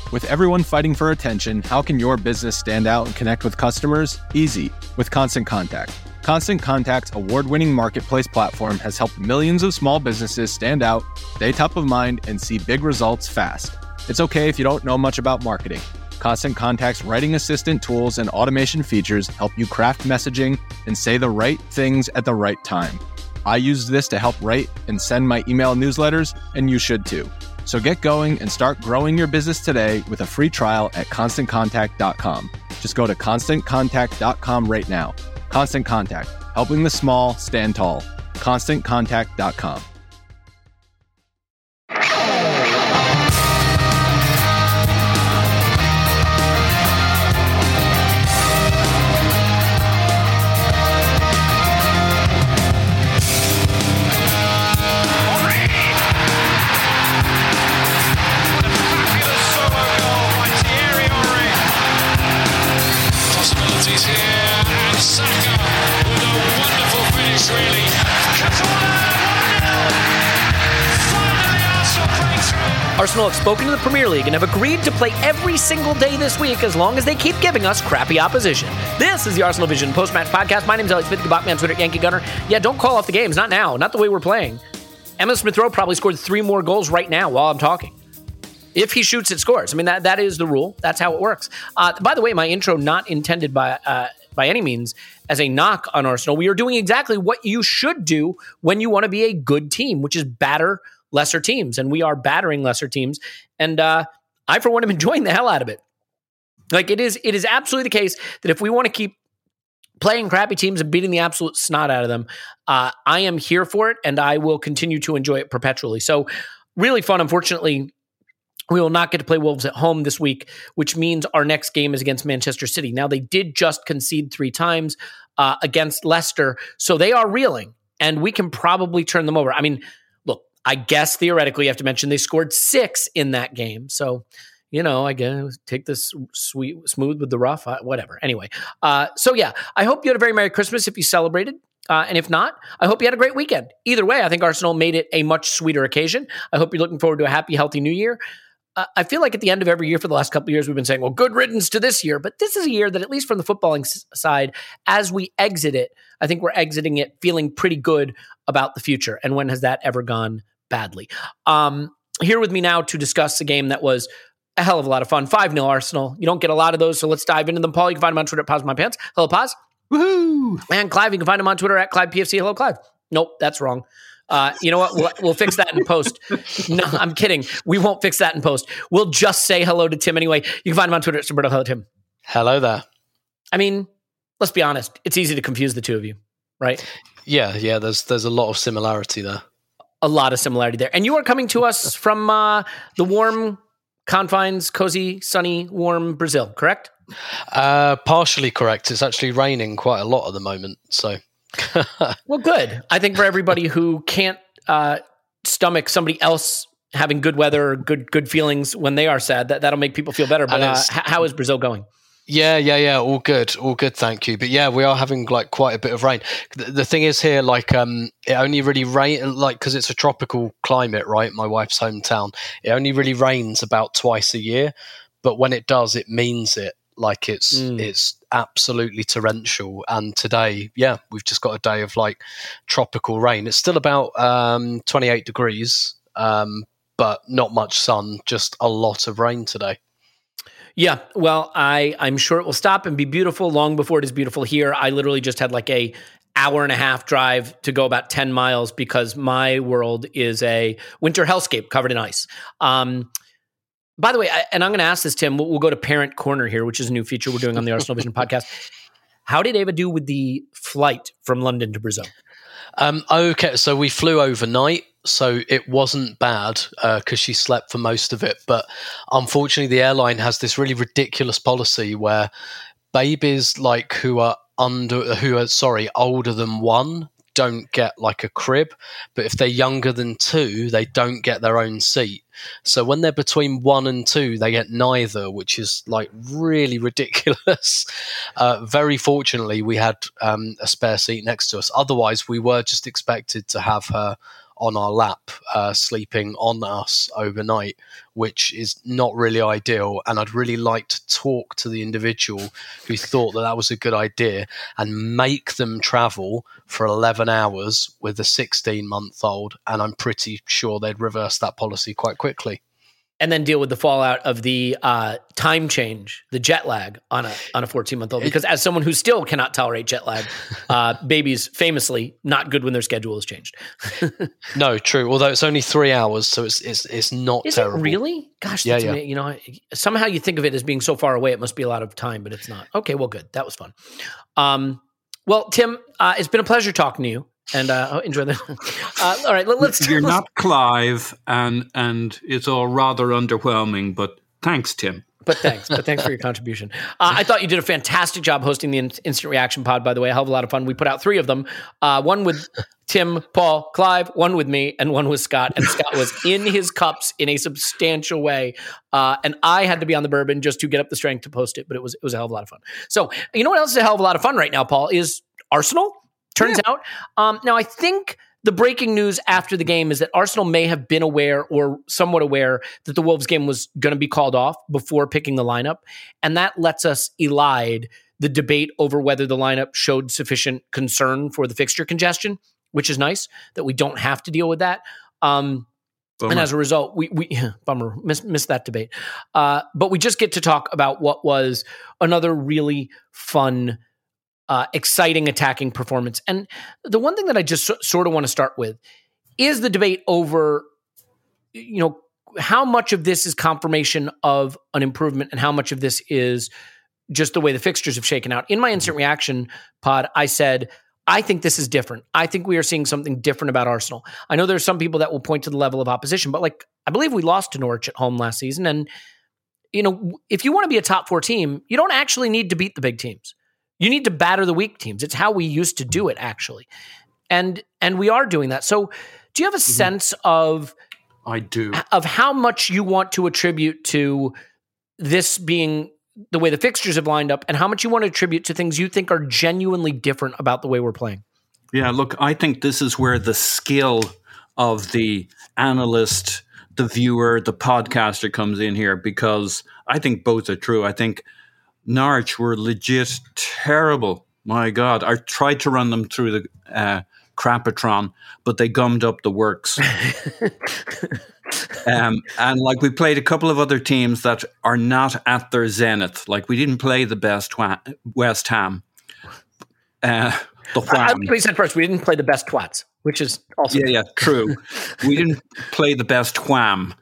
With everyone fighting for attention, how can your business stand out and connect with customers? Easy, with Constant Contact. Constant Contact's award-winning marketplace platform has helped millions of small businesses stand out, stay top of mind, and see big results fast. It's okay if you don't know much about marketing. Constant Contact's writing assistant tools and automation features help you craft messaging and say the right things at the right time. I used this to help write and send my email newsletters, and you should too. So get going and start growing your business today with a free trial at ConstantContact.com. Just go to ConstantContact.com right now. Constant Contact, helping the small stand tall. ConstantContact.com. Arsenal have spoken to the Premier League and have agreed to play every single day this week as long as they keep giving us crappy opposition. This is the Arsenal Vision post-match podcast. My name is Elliot Smith. You can block me on Twitter at Yankee Gunner. Yeah, don't call off the games. Not now. Not the way we're playing. Emma Smith-Rowe probably scored 3 more goals right now while I'm talking. If he shoots, it scores. I mean, that is the rule. That's how it works. By the way, my intro not intended by any means as a knock on Arsenal. We are doing exactly what you should do when you want to be a good team, which is batter lesser teams. And we are battering lesser teams. And I, for one, am enjoying the hell out of it. Like, it is absolutely the case that if we want to keep playing crappy teams and beating the absolute snot out of them, I am here for it, and I will continue to enjoy it perpetually. So really fun. Unfortunately, we will not get to play Wolves at home this week, which means our next game is against Manchester City. Now, they did just concede 3 times against Leicester, so they are reeling, and we can probably turn them over. I mean, look, I guess theoretically you have to mention they scored 6 in that game. So, you know, I guess take this smooth with the rough, whatever. Anyway, so yeah, I hope you had a very Merry Christmas if you celebrated. And if not, I hope you had a great weekend. Either way, I think Arsenal made it a much sweeter occasion. I hope you're looking forward to a happy, healthy new year. I feel like at the end of every year for the last couple of years, we've been saying, well, good riddance to this year. But this is a year that, at least from the footballing side, as we exit it, I think we're exiting it feeling pretty good about the future. And when has that ever gone badly? Here with me now to discuss a game that was a hell of a lot of fun. 5-0 Arsenal. You don't get a lot of those, so let's dive into them. Paul, you can find him on Twitter at Pause My Pants. Hello, Pause. Woohoo! And Clive, you can find him on Twitter at ClivePFC. Hello, Clive. Nope, that's wrong. You know what? We'll fix that in post. No, I'm kidding. We won't fix that in post. We'll just say hello to Tim anyway. You can find him on Twitter at Roberto. Hello, Tim. Hello there. I mean, let's be honest. It's easy to confuse the two of you, right? Yeah. There's a lot of similarity there. A lot of similarity there. And you are coming to us from the warm confines, cozy, sunny, warm Brazil, correct? Partially correct. It's actually raining quite a lot at the moment, so... Well, good. I think for everybody who can't stomach somebody else having good weather or good feelings when they are sad, that'll make people feel better. But how is Brazil going? Yeah. All good. Thank you. But yeah, we are having like quite a bit of rain. The thing is here, like, it only really rain, like, because it's a tropical climate, right? My wife's hometown. It only really rains about twice a year, but when it does, it means it. Like it's absolutely torrential. And today, yeah, we've just got a day of like tropical rain. It's still about 28 degrees, but not much sun, just a lot of rain today. Yeah, well, I'm sure it will stop and be beautiful long before it is beautiful here. I literally just had like a hour and a half drive to go about 10 miles because my world is a winter hellscape covered in ice. By the way, and I'm going to ask this, Tim, we'll go to Parent Corner here, which is a new feature we're doing on the Arsenal Vision podcast. How did Ava do with the flight from London to Brazil? Okay, so we flew overnight, so it wasn't bad because she slept for most of it. But unfortunately, the airline has this really ridiculous policy where babies like who are older than 1 don't get like a crib, but if they're younger than 2, they don't get their own seat. So when they're between 1 and 2, they get neither, which is like really ridiculous. Very fortunately, we had a spare seat next to us. Otherwise, we were just expected to have her on our lap, sleeping on us overnight, which is not really ideal. And I'd really like to talk to the individual who thought that was a good idea and make them travel for 11 hours with a 16-month-old. And I'm pretty sure they'd reverse that policy quite quickly. And then deal with the fallout of the time change, the jet lag on a 14-month-old. Because as someone who still cannot tolerate jet lag, babies famously not good when their schedule is changed. No, true. Although it's only 3 hours, so it's not is terrible. Is it really? Gosh, yeah. You know, somehow you think of it as being so far away, it must be a lot of time, but it's not. Okay, well, good. That was fun. Well, Tim, it's been a pleasure talking to you. And enjoy the. All right, let's. You're not Clive, and it's all rather underwhelming. But thanks, Tim. But thanks for your contribution. I thought you did a fantastic job hosting the Instant Reaction Pod. By the way, a hell of a lot of fun. We put out 3 of them. One with Tim, Paul, Clive. One with me, and one with Scott. And Scott was in his cups in a substantial way. And I had to be on the bourbon just to get up the strength to post it. But it was a hell of a lot of fun. So you know what else is a hell of a lot of fun right now, Paul? Is Arsenal. Turns out. Now, I think the breaking news after the game is that Arsenal may have been aware or somewhat aware that the Wolves game was going to be called off before picking the lineup. And that lets us elide the debate over whether the lineup showed sufficient concern for the fixture congestion, which is nice that we don't have to deal with that. And as a result, we bummer, missed that debate. But we just get to talk about what was another really fun exciting attacking performance. And the one thing that I just sort of want to start with is the debate over, you know, how much of this is confirmation of an improvement and how much of this is just the way the fixtures have shaken out. In my instant reaction pod, I said, I think this is different. I think we are seeing something different about Arsenal. I know there's some people that will point to the level of opposition, but like, I believe we lost to Norwich at home last season. And, you know, if you want to be a top 4 team, you don't actually need to beat the big teams. You need to batter the weak teams. It's how we used to do it, actually. And we are doing that. So do you have a sense of... I do. Of how much you want to attribute to this being the way the fixtures have lined up and how much you want to attribute to things you think are genuinely different about the way we're playing? Yeah, look, I think this is where the skill of the analyst, the viewer, the podcaster comes in here, because I think both are true. I think Norwich were legit terrible. My God, I tried to run them through the Crapatron, but they gummed up the works. And like we played a couple of other teams that are not at their zenith. Like we didn't play the best West Ham. I think we said first, we didn't play the best twats, which is also... Yeah, true. We didn't play the best wham.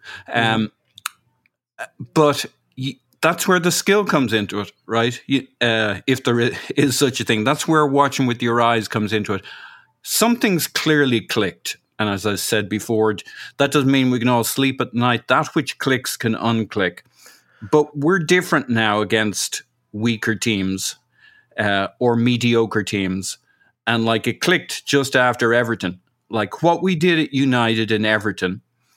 But... that's where the skill comes into it, right? If there is such a thing. That's where watching with your eyes comes into it. Something's clearly clicked. And as I said before, that doesn't mean we can all sleep at night. That which clicks can unclick. But we're different now against weaker teams or mediocre teams. And like it clicked just after Everton. Like what we did at United and Everton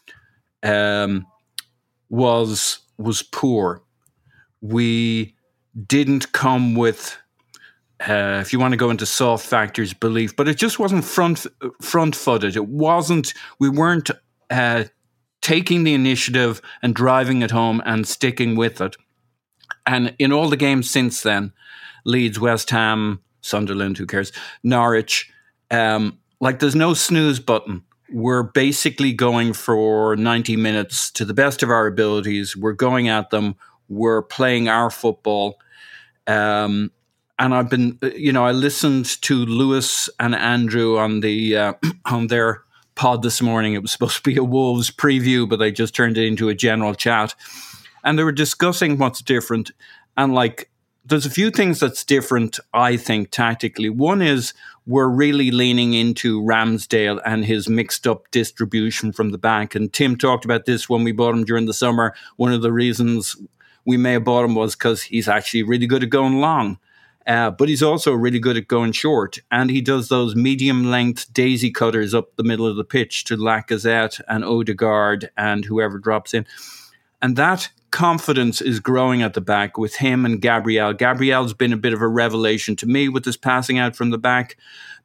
was poor. We didn't come with, if you want to go into soft factors, belief, but it just wasn't front-footed. We weren't taking the initiative and driving it home and sticking with it. And in all the games since then, Leeds, West Ham, Sunderland, who cares, Norwich, like there's no snooze button. We're basically going for 90 minutes to the best of our abilities. We're going at them. We're playing our football. And I've been, I listened to Lewis and Andrew on the on their pod this morning. It was supposed to be a Wolves preview, but they just turned it into a general chat. And they were discussing what's different. And like, there's a few things that's different, I think, tactically. One is we're really leaning into Ramsdale and his mixed up distribution from the back. And Tim talked about this when we bought him during the summer. One of the reasons we may have bought him was because he's actually really good at going long. But he's also really good at going short. And he does those medium-length daisy cutters up the middle of the pitch to Lacazette and Odegaard and whoever drops in. And that confidence is growing at the back with him and Gabriel. Gabriel's been a bit of a revelation to me with his passing out from the back.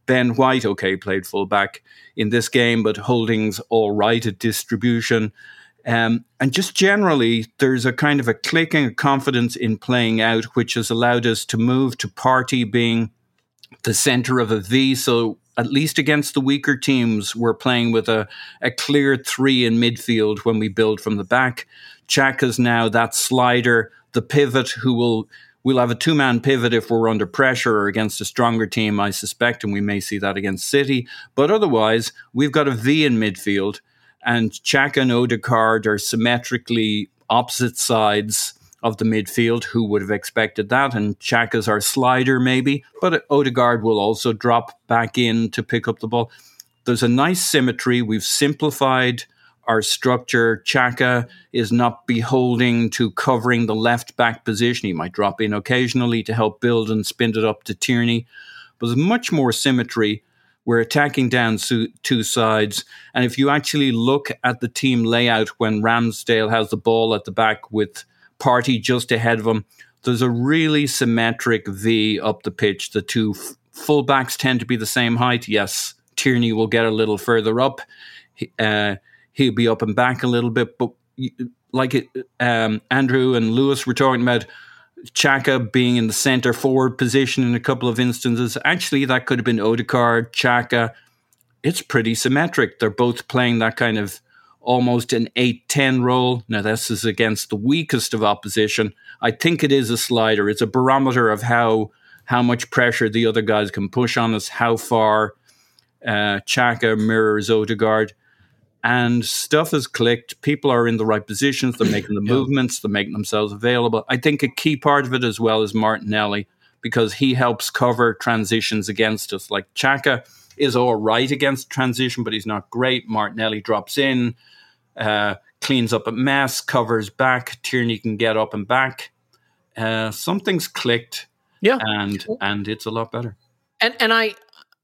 Ben White, okay, played fullback in this game, but Holding's all right at distribution. And just generally, there's a kind of a clicking of confidence in playing out, which has allowed us to move to Partey being the center of a V. So at least against the weaker teams, we're playing with a clear three in midfield when we build from the back. Xhaka's now that slider, the pivot we'll have a two-man pivot if we're under pressure or against a stronger team, I suspect, and we may see that against City. But otherwise, we've got a V in midfield. And Xhaka and Odegaard are symmetrically opposite sides of the midfield. Who would have expected that? And Xhaka's our slider, maybe. But Odegaard will also drop back in to pick up the ball. There's a nice symmetry. We've simplified our structure. Xhaka is not beholding to covering the left-back position. He might drop in occasionally to help build and spin it up to Tierney. But there's much more symmetry. We're attacking down two sides. And if you actually look at the team layout when Ramsdale has the ball at the back with Partey just ahead of him, there's a really symmetric V up the pitch. The two fullbacks tend to be the same height. Yes, Tierney will get a little further up. He'll be up and back a little bit. But like Andrew and Lewis were talking about, Xhaka being in the centre forward position in a couple of instances. Actually, that could have been Odegaard, Xhaka. It's pretty symmetric. They're both playing that kind of almost an 8-10 role. Now, this is against the weakest of opposition. I think it is a slider. It's a barometer of how much pressure the other guys can push on us, how far Xhaka mirrors Odegaard. And stuff has clicked. People are in the right positions. They're making the movements. They're making themselves available. I think a key part of it as well is Martinelli, because he helps cover transitions against us. Like Xhaka is all right against transition, but he's not great. Martinelli drops in, cleans up a mess, covers back. Tierney can get up and back. Something's clicked, and it's a lot better. And I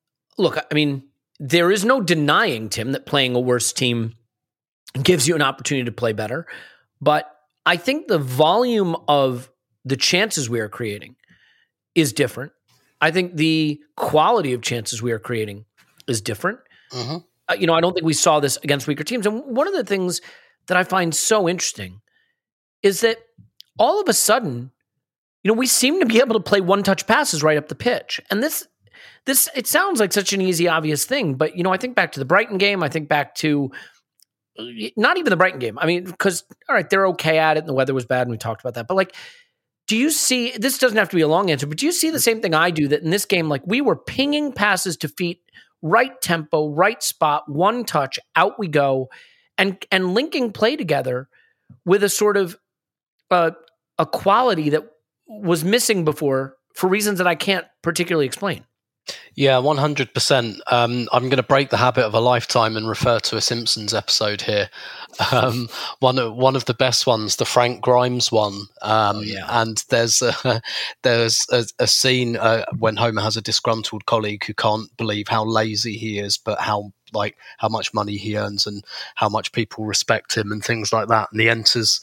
mean, there is no denying, Tim, that playing a worse team gives you an opportunity to play better. But I think the volume of the chances we are creating is different. I think the quality of chances we are creating is different. I don't think we saw this against weaker teams. And one of the things that I find so interesting is that all of a sudden, we seem to be able to play one-touch passes right up the pitch. And this it sounds like such an easy, obvious thing, but I think back to the Brighton game. I think back to not even the Brighton game. I mean, because all right, they're okay at it, and the weather was bad, and we talked about that. But like, do you see? This doesn't have to be a long answer, but do you see the same thing I do? That in this game, like we were pinging passes to feet, right tempo, right spot, one touch, out we go, and linking play together with a sort of a quality that was missing before for reasons that I can't particularly explain. Yeah, 100%. I'm going to break the habit of a lifetime and refer to a Simpsons episode here. One of the best ones, the Frank Grimes one. And there's a scene when Homer has a disgruntled colleague who can't believe how lazy he is, but how much money he earns and how much people respect him and things like that. And he enters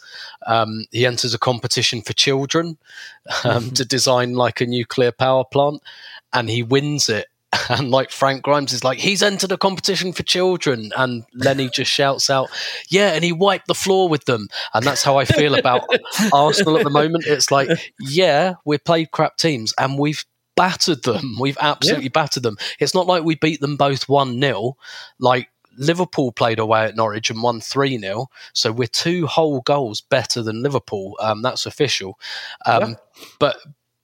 a competition for children to design like a nuclear power plant, and he wins it. And like Frank Grimes is like, he's entered a competition for children, and Lenny just shouts out, yeah, and he wiped the floor with them. And that's how I feel about Arsenal at the moment. It's like, yeah, we played crap teams and we've battered them. We've absolutely battered them. It's not like we beat them both 1-0. Like Liverpool played away at Norwich and won 3-0. So we're 2 whole goals better than Liverpool. That's official. But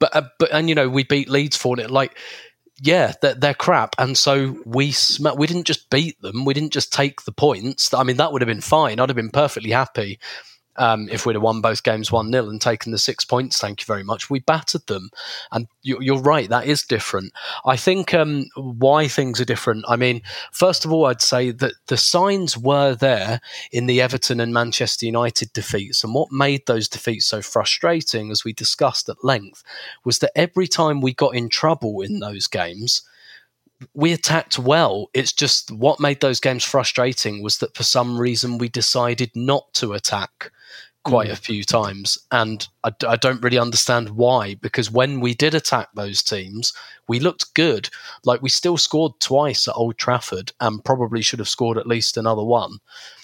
we beat Leeds for it. Like, yeah, they're crap. And so we didn't just beat them. We didn't just take the points. I mean, that would have been fine. I'd have been perfectly happy if we'd have won both games 1-0 and taken the 6 points. Thank you very much. We battered them. And you're right, that is different. I think why things are different, I mean, first of all, I'd say that the signs were there in the Everton and Manchester United defeats. And what made those defeats so frustrating, as we discussed at length, was that every time we got in trouble in those games, we attacked well. It's just what made those games frustrating was that for some reason we decided not to attack quite a few times. And I don't really understand why, because when we did attack those teams, we looked good. Like, we still scored twice at Old Trafford and probably should have scored at least another one.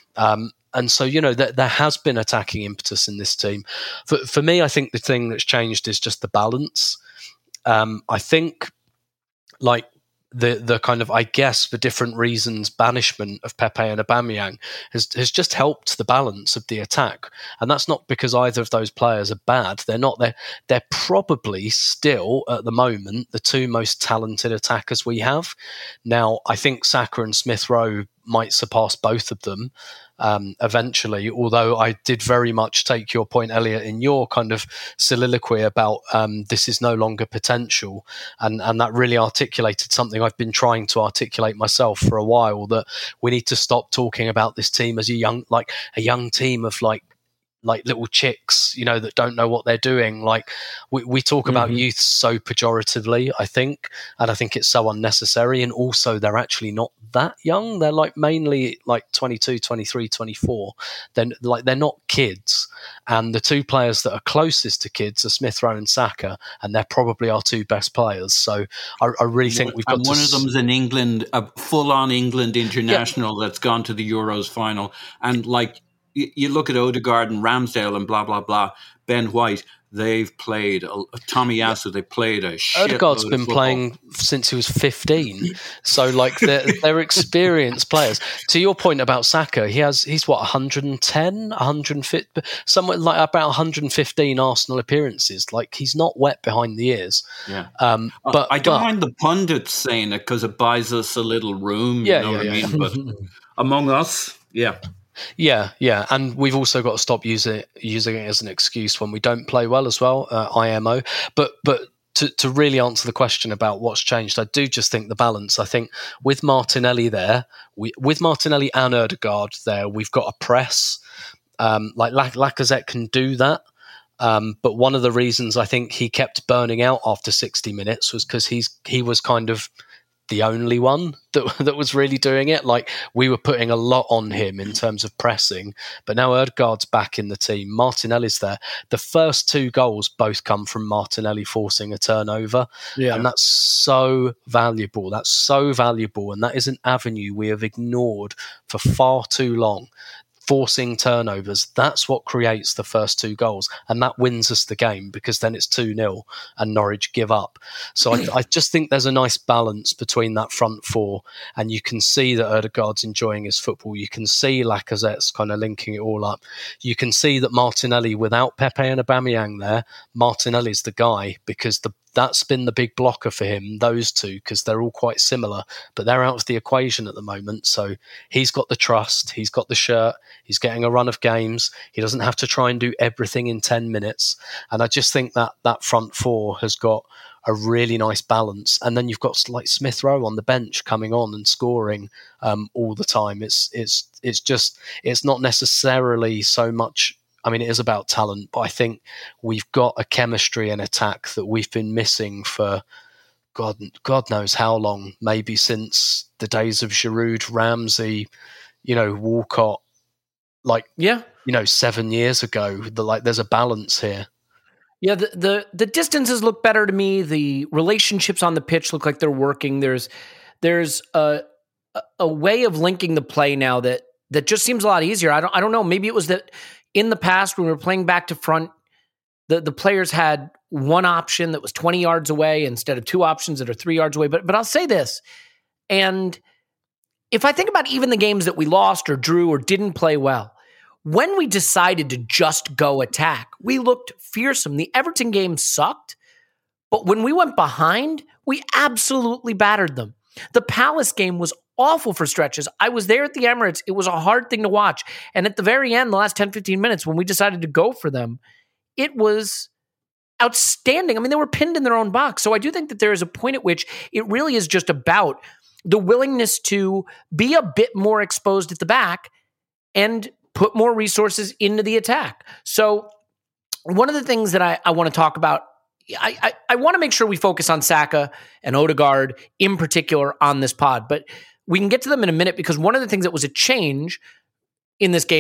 And so, there has been attacking impetus in this team. For me, I think the thing that's changed is just the balance. I think, like, the kind of, I guess, for different reasons, banishment of Pepe and Aubameyang has just helped the balance of the attack. And that's not because either of those players are bad. They're not. They're probably still, at the moment, the two most talented attackers we have. Now, I think Saka and Smith Rowe might surpass both of them eventually, although I did very much take your point, Elliot, in your kind of soliloquy about this is no longer potential, and that really articulated something I've been trying to articulate myself for a while, that we need to stop talking about this team as a young team of like little chicks, that don't know what they're doing. Like, we talk about youth so pejoratively, I think, and I think it's so unnecessary. And also, they're actually not that young. They're like mainly like 22, 23, 24. Then they're not kids. And the two players that are closest to kids are Smith Rowe and Saka, and they're probably our two best players. So I really think we've got and one of them's in England, a full-on England international that's gone to the Euros final. And like, you look at Odegaard and Ramsdale and blah, blah, blah, Ben White, they've played, Tommy Yasu, they played a shit. Odegaard's been playing since he was 15. So, like, they're experienced players. To your point about Saka, he's what, 110, 150, somewhere like about 115 Arsenal appearances. Like, he's not wet behind the ears. Yeah. But I don't mind the pundits saying it because it buys us a little room, what I mean? But among us, yeah. Yeah, and we've also got to stop using it as an excuse when we don't play well as well, IMO. But to really answer the question about what's changed, I do just think the balance. I think with Martinelli there, with Martinelli and Odegaard there, we've got a press. Like Lacazette can do that. But one of the reasons I think he kept burning out after 60 minutes was because he was kind of the only one that was really doing it. Like, we were putting a lot on him in terms of pressing, but now Odegaard's back in the team. Martinelli's there. The first two goals both come from Martinelli forcing a turnover, and that's so valuable. And that is an avenue we have ignored for far too long. Forcing turnovers, that's what creates the first two goals, and that wins us the game, because then it's 2-0 and Norwich give up. So I just think there's a nice balance between that front four, and you can see that Odegaard's enjoying his football. You can see Lacazette's kind of linking it all up. You can see that Martinelli, without Pepe and Aubameyang there, Martinelli's the guy, because that's been the big blocker for him, those two, because they're all quite similar, but they're out of the equation at the moment. So he's got the trust, he's got the shirt, he's getting a run of games. He doesn't have to try and do everything in 10 minutes. And I just think that front four has got a really nice balance. And then you've got like Smith Rowe on the bench coming on and scoring all the time. It's not necessarily so much. I mean, it is about talent, but I think we've got a chemistry and attack that we've been missing for God knows how long, maybe since the days of Giroud, Ramsey, Walcott, 7 years ago. There's a balance here. Yeah, the distances look better to me. The relationships on the pitch look like they're working. There's a way of linking the play now that just seems a lot easier. I don't know. Maybe it was that in the past, when we were playing back to front, the players had one option that was 20 yards away instead of two options that are 3 yards away. But I'll say this, and if I think about even the games that we lost or drew or didn't play well, when we decided to just go attack, we looked fearsome. The Everton game sucked, but when we went behind, we absolutely battered them. The Palace game was awful for stretches. I was there at the Emirates. It was a hard thing to watch. And at the very end, the last 10, 15 minutes, when we decided to go for them, it was outstanding. I mean, they were pinned in their own box. So I do think that there is a point at which it really is just about the willingness to be a bit more exposed at the back and put more resources into the attack. So one of the things that I want to talk about, I want to make sure we focus on Saka and Odegaard in particular on this pod, but we can get to them in a minute, because one of the things that was a change in this game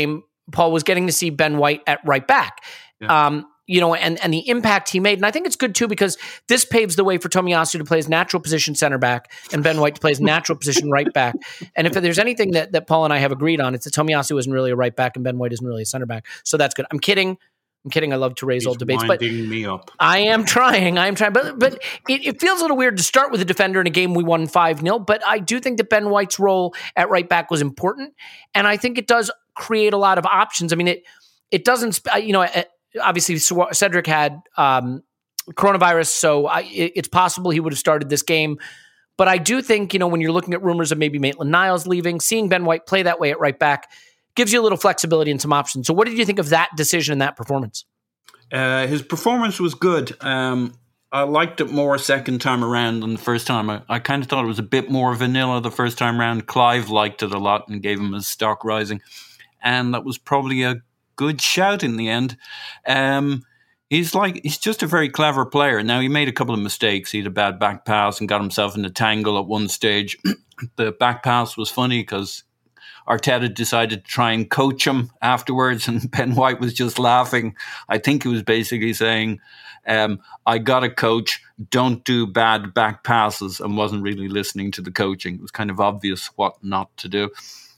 Paul, was getting to see Ben White at right back. Yeah. And the impact he made. And I think it's good too, because this paves the way for Tomiyasu to play his natural position center back and Ben White to play his natural position right back. And if there's anything that Paul and I have agreed on, it's that Tomiyasu isn't really a right back and Ben White isn't really a center back. So that's good. I'm kidding. I love to raise old debates, but me up. I am trying. But it feels a little weird to start with a defender in a game we won 5-0. But I do think that Ben White's role at right back was important. And I think it does create a lot of options. I mean, it doesn't, obviously Cedric had coronavirus, so it's possible he would have started this game. But I do think, when you're looking at rumors of maybe Maitland-Niles leaving, seeing Ben White play that way at right back gives you a little flexibility and some options. So what did you think of that decision and that performance? His performance was good. I liked it more second time around than the first time. I kind of thought it was a bit more vanilla the first time around. Clive liked it a lot and gave him his stock rising. And that was probably a good shout in the end. He's just a very clever player. Now, he made a couple of mistakes. He had a bad back pass and got himself in a tangle at one stage. The back pass was funny because Arteta decided to try and coach him afterwards, and Ben White was just laughing. I think he was basically saying, I got a coach, don't do bad back passes, and wasn't really listening to the coaching. It was kind of obvious what not to do.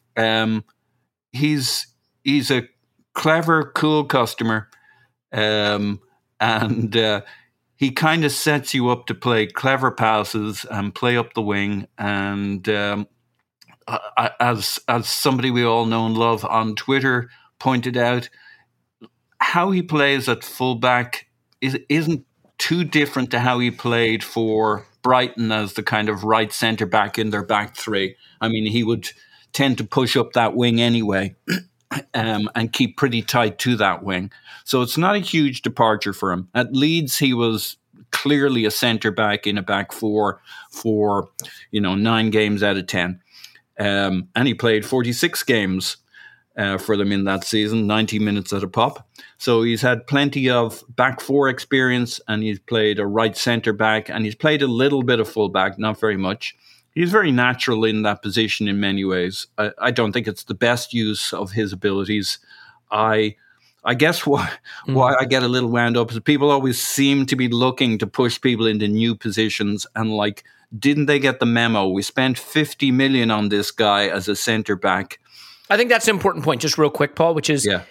He's a clever, cool customer, and he kind of sets you up to play clever passes and play up the wing. And as somebody we all know and love on Twitter pointed out, how he plays at fullback isn't too different to how he played for Brighton as the kind of right centre back in their back three. I mean, he would tend to push up that wing anyway. And keep pretty tight to that wing. So it's not a huge departure for him. At Leeds, he was clearly a centre-back in a back four for 9 games out of 10. And he played 46 games for them in that season, 90 minutes at a pop. So he's had plenty of back four experience, and he's played a right centre-back, and he's played a little bit of full-back, not very much. He's very natural in that position in many ways. I don't think it's the best use of his abilities. I guess why I get a little wound up is people always seem to be looking to push people into new positions, and didn't they get the memo? We spent 50 million on this guy as a centre back. I think that's an important point, just real quick, Paul, which is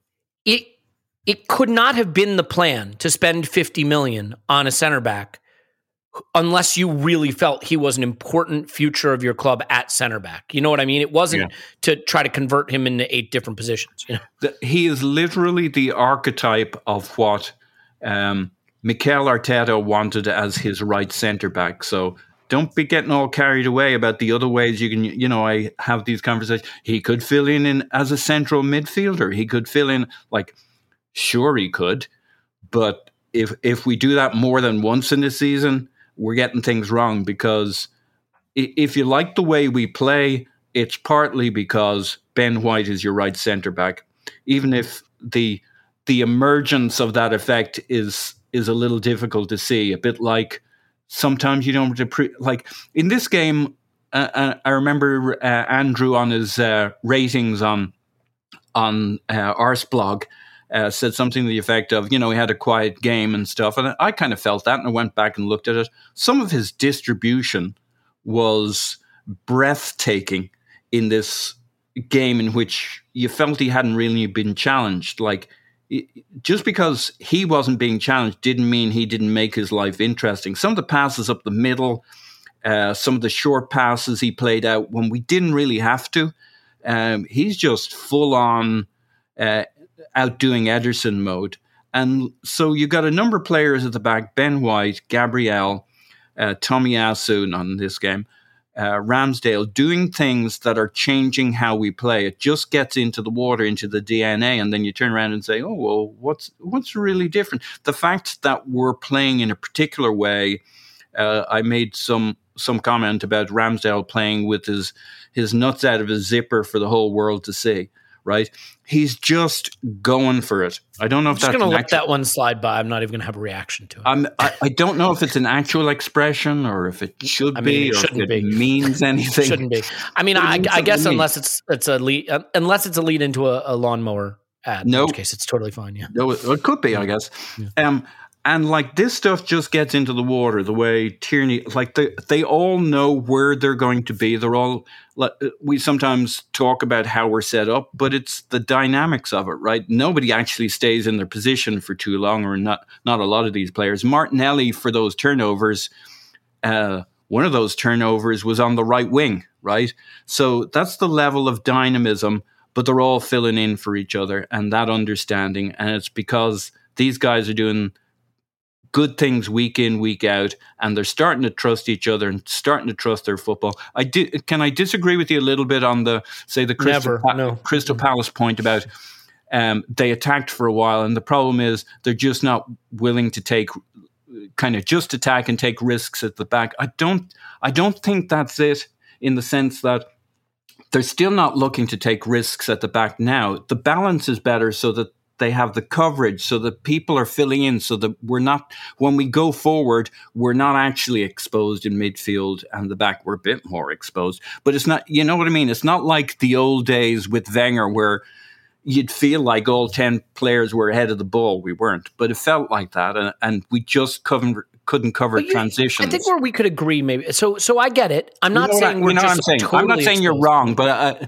it could not have been the plan to spend 50 million on a centre back unless you really felt he was an important future of your club at center back. You know what I mean? It wasn't to try to convert him into 8 different positions. He is literally the archetype of what Mikel Arteta wanted as his right center back. So don't be getting all carried away about the other ways you can, I have these conversations. He could fill in as a central midfielder. He could fill in, sure he could, but if we do that more than once in the season, we're getting things wrong, because if you like the way we play, it's partly because Ben White is your right centre back. Even if the emergence of that effect is a little difficult to see, a bit like sometimes you don't in this game. I remember Andrew on his ratings on Arseblog said something to the effect of, he had a quiet game and stuff. And I kind of felt that, and I went back and looked at it. Some of his distribution was breathtaking in this game in which you felt he hadn't really been challenged. Just because he wasn't being challenged didn't mean he didn't make his life interesting. Some of the passes up the middle, some of the short passes he played out when we didn't really have to. He's just full on outdoing Ederson mode. And so you got a number of players at the back: Ben White, Gabriel, Tomiyasu on this game, Ramsdale, doing things that are changing how we play. It just gets into the water, into the DNA, and then you turn around and say, oh, well, what's really different? The fact that we're playing in a particular way, I made some comment about Ramsdale playing with his nuts out of his zipper for the whole world to see. right? He's just going for it. I don't know if I'm that's just going to let that one slide by. I'm not even going to have a reaction to it. I don't know if it's an actual expression or if it should be, or if it means anything. Shouldn't be. I mean, I guess unless it's a lead into a lawnmower ad, in which case it's totally fine. Yeah, no, it could be, I guess. Yeah. And like this stuff just gets into the water the way Tierney, like they all know where they're going to be. They're all, we sometimes talk about how we're set up, but it's the dynamics of it, right? Nobody actually stays in their position for too long, or not a lot of these players. Martinelli, for those turnovers, one of those turnovers was on the right wing, right? So that's the level of dynamism, but they're all filling in for each other and that understanding. And it's because these guys are doing good things week in, week out, and they're starting to trust each other and starting to trust their football. Can I disagree with you a little bit on the Crystal Palace point about they attacked for a while, and the problem is they're just not willing to take just attack and take risks at the back. I don't think that's it, in the sense that they're still not looking to take risks at the back now. The balance is better so that they have the coverage, so that people are filling in, so that when we go forward, we're not actually exposed in midfield, and the back we're a bit more exposed. But it's not, you know what I mean? It's not like the old days with Wenger where you'd feel like all 10 players were ahead of the ball. We weren't, but it felt like that, and we just couldn't cover transitions. I think where we could agree, maybe. So I get it. I'm not saying we're just totally I'm not saying exposed. You're wrong, but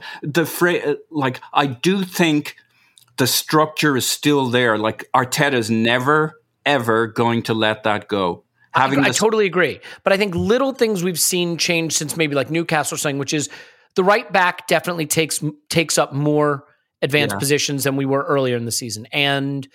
I do think the structure is still there. Like, Arteta's never, ever going to let that go. I totally agree. But I think little things we've seen change since maybe like Newcastle or something, which is the right back definitely takes up more advanced positions than we were earlier in the season. And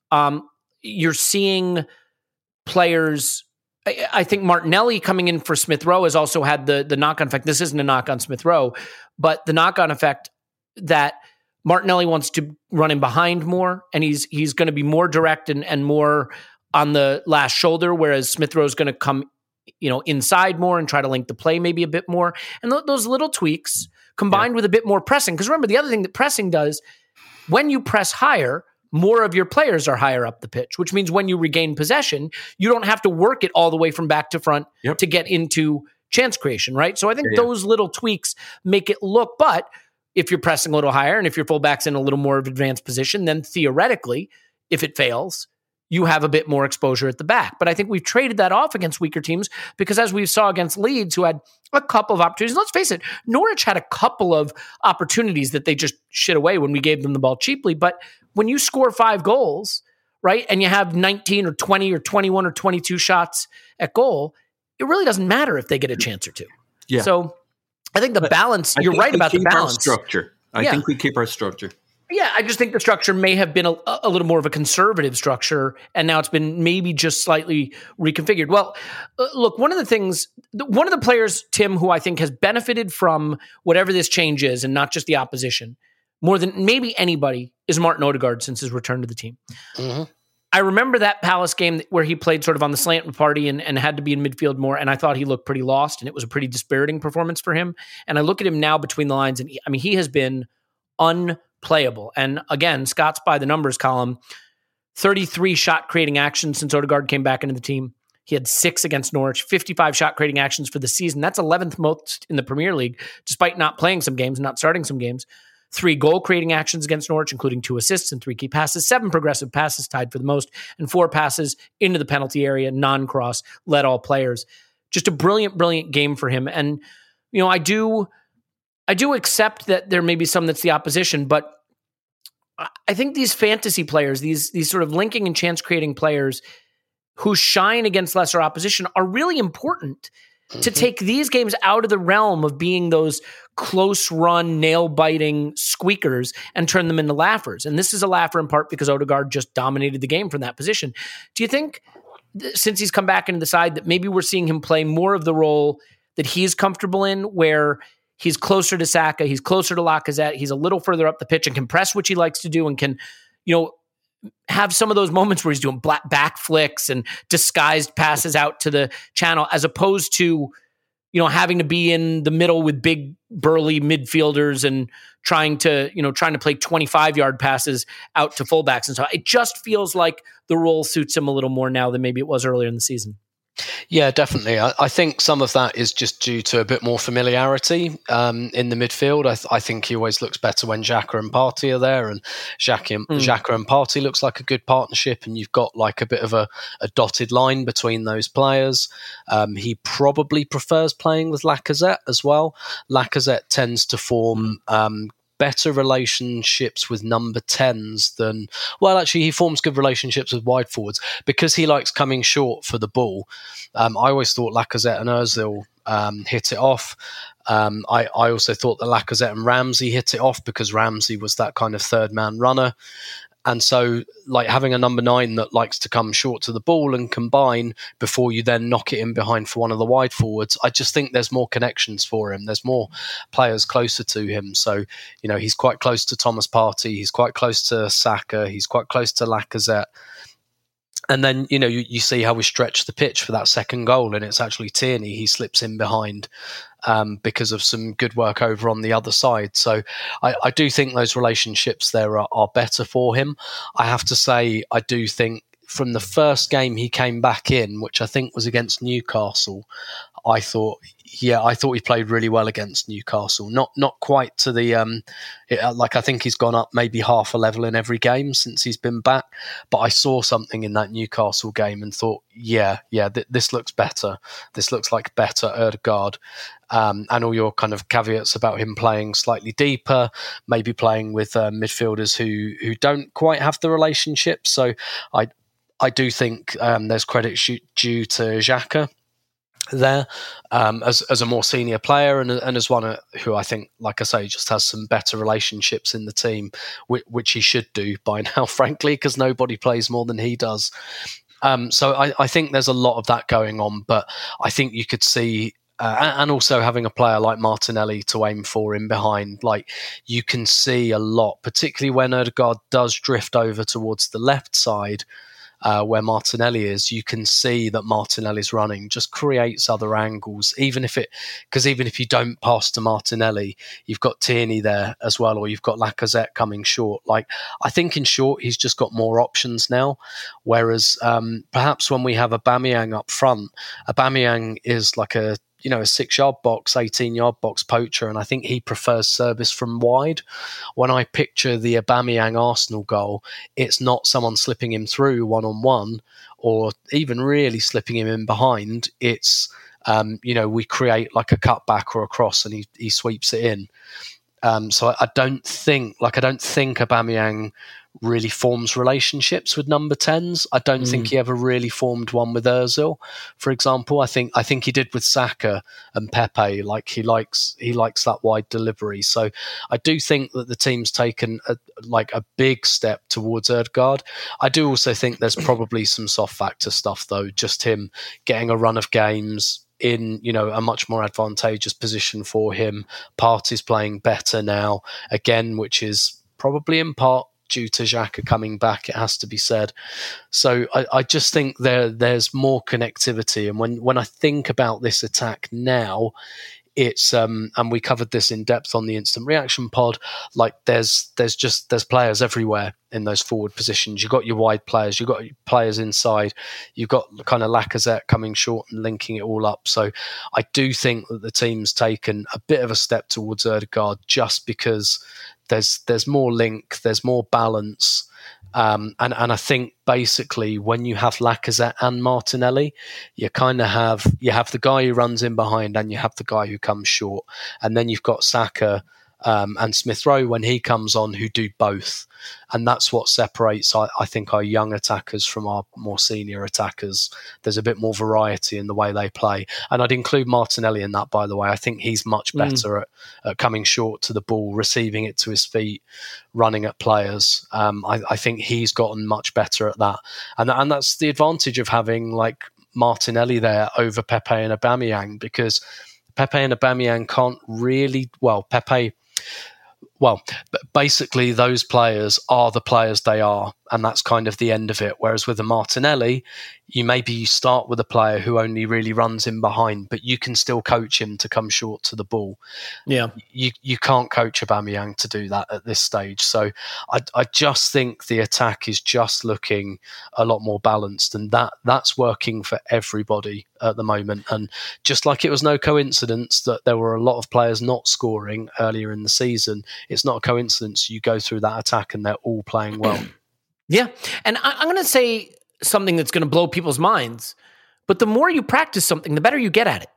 you're seeing players. I think Martinelli coming in for Smith Rowe has also had the knock-on effect. This isn't a knock on Smith Rowe, but the knock-on effect that Martinelli wants to run in behind more, and he's going to be more direct and more on the last shoulder, whereas Smith Rowe is going to come, inside more and try to link the play maybe a bit more. And those little tweaks combined with a bit more pressing. Because remember, the other thing that pressing does, when you press higher, more of your players are higher up the pitch, which means when you regain possession, you don't have to work it all the way from back to front to get into chance creation, right? So I think those little tweaks make it look, but if you're pressing a little higher and if your fullback's in a little more of advanced position, then theoretically, if it fails, you have a bit more exposure at the back. But I think we've traded that off against weaker teams because, as we saw against Leeds, who had a couple of opportunities, let's face it, Norwich had a couple of opportunities that they just shit away when we gave them the ball cheaply. But when you score 5 goals, right, and you have 19 or 20 or 21 or 22 shots at goal, it really doesn't matter if they get a chance or two. Yeah. So I think the balance, you're right about the balance. Structure. I think we keep our structure. Yeah, I just think the structure may have been a little more of a conservative structure, and now it's been maybe just slightly reconfigured. Well, look, one of the players, Tim, who I think has benefited from whatever this change is, and not just the opposition, more than maybe anybody, is Martin Odegaard since his return to the team. Mm-hmm. I remember that Palace game where he played sort of on the slant party and had to be in midfield more, and I thought he looked pretty lost, and it was a pretty dispiriting performance for him. And I look at him now between the lines, and he has been unplayable. And again, Scott's by the numbers column, 33 shot-creating actions since Odegaard came back into the team. He had 6 against Norwich, 55 shot-creating actions for the season. That's 11th most in the Premier League, despite not playing some games, not starting some games. 3 goal-creating actions against Norwich, including 2 assists and 3 key passes, 7 progressive passes tied for the most, and 4 passes into the penalty area, non-cross, led all players. Just a brilliant, brilliant game for him. And, I do accept that there may be some that's the opposition, but I think these fantasy players, these sort of linking and chance-creating players who shine against lesser opposition are really important to take these games out of the realm of being those close run, nail biting squeakers and turn them into laughers. And this is a laugher in part because Odegaard just dominated the game from that position. Do you think since he's come back into the side that maybe we're seeing him play more of the role that he's comfortable in, where he's closer to Saka, he's closer to Lacazette, he's a little further up the pitch and can press, which he likes to do, and can, have some of those moments where he's doing back flicks and disguised passes out to the channel, as opposed to having to be in the middle with big burly midfielders and trying to play 25-yard passes out to fullbacks and so it just feels like the role suits him a little more now than maybe it was earlier in the season. Yeah, definitely. I think some of that is just due to a bit more familiarity in the midfield. I think he always looks better when Xhaka and Partey are there, and Xhaka and Partey looks like a good partnership, and you've got like a bit of a dotted line between those players. He probably prefers playing with Lacazette as well. Lacazette tends to form better relationships with number 10s than, well, actually he forms good relationships with wide forwards because he likes coming short for the ball. I always thought Lacazette and Ozil hit it off. I also thought that Lacazette and Ramsey hit it off because Ramsey was that kind of third man runner. And so, like, having a number 9 that likes to come short to the ball and combine before you then knock it in behind for one of the wide forwards, I just think there's more connections for him. There's more players closer to him. So, he's quite close to Thomas Partey. He's quite close to Saka. He's quite close to Lacazette. And then, you see how we stretch the pitch for that second goal, and it's actually Tierney. He slips in behind because of some good work over on the other side. So I do think those relationships there are better for him. I have to say, I do think from the first game he came back in, which I think was against Newcastle, I thought he played really well against Newcastle. Not quite to the I think he's gone up maybe half a level in every game since he's been back. But I saw something in that Newcastle game and thought, this looks better. This looks like better Ødegaard. And all your kind of caveats about him playing slightly deeper, maybe playing with midfielders who don't quite have the relationship. So I do think there's credit due to Xhaka there as a more senior player and as one who I think, like I say, just has some better relationships in the team, which he should do by now, frankly, because nobody plays more than he does. So I think there's a lot of that going on, but I think you could see and also having a player like Martinelli to aim for in behind, like you can see a lot, particularly when Ødegaard does drift over towards the left side, where Martinelli is, you can see that Martinelli's running just creates other angles, because even if you don't pass to Martinelli, you've got Tierney there as well, or you've got Lacazette coming short. Like, I think in short, he's just got more options now, whereas perhaps when we have Aubameyang up front, Aubameyang is like a 6-yard box, 18-yard box poacher, and I think he prefers service from wide. When I picture the Aubameyang Arsenal goal, it's not someone slipping him through one-on-one or even really slipping him in behind. It's, we create like a cutback or a cross and he sweeps it in. So I don't think Aubameyang really forms relationships with number 10s. I don't think he ever really formed one with Ozil, for example. I think he did with Saka and Pepe. Like he likes that wide delivery. So I do think that the team's taken a big step towards Ødegaard. I do also think there's probably some soft factor stuff though, just him getting a run of games in a much more advantageous position for him. Partey's playing better now again, which is probably in part due to Xhaka coming back, it has to be said. So I just think there's more connectivity. And when I think about this attack now, it's and we covered this in depth on the Instant Reaction pod, like there's players everywhere in those forward positions. You've got your wide players, you've got players inside, you've got kind of Lacazette coming short and linking it all up. So I do think that the team's taken a bit of a step towards Ødegaard just because there's more link, there's more balance. And I think basically when you have Lacazette and Martinelli, you have the guy who runs in behind and you have the guy who comes short. And then you've got Saka and Smith Rowe when he comes on who do both. And that's what separates, I think, our young attackers from our more senior attackers. There's a bit more variety in the way they play. And I'd include Martinelli in that, by the way. I think he's much better at coming short to the ball, receiving it to his feet, running at players. I think he's gotten much better at that. And that's the advantage of having like Martinelli there over Pepe and Aubameyang, because Pepe and Aubameyang can't really, basically those players are the players they are. and that's kind of the end of it. Whereas with a Martinelli, you start with a player who only really runs in behind, but you can still coach him to come short to the ball. Yeah, you can't coach Aubameyang to do that at this stage. So I just think the attack is just looking a lot more balanced, and that's working for everybody at the moment. And just like it was no coincidence that there were a lot of players not scoring earlier in the season, it's not a coincidence you go through that attack and they're all playing well. Yeah. And I'm going to say something that's going to blow people's minds, but the more you practice something, the better you get at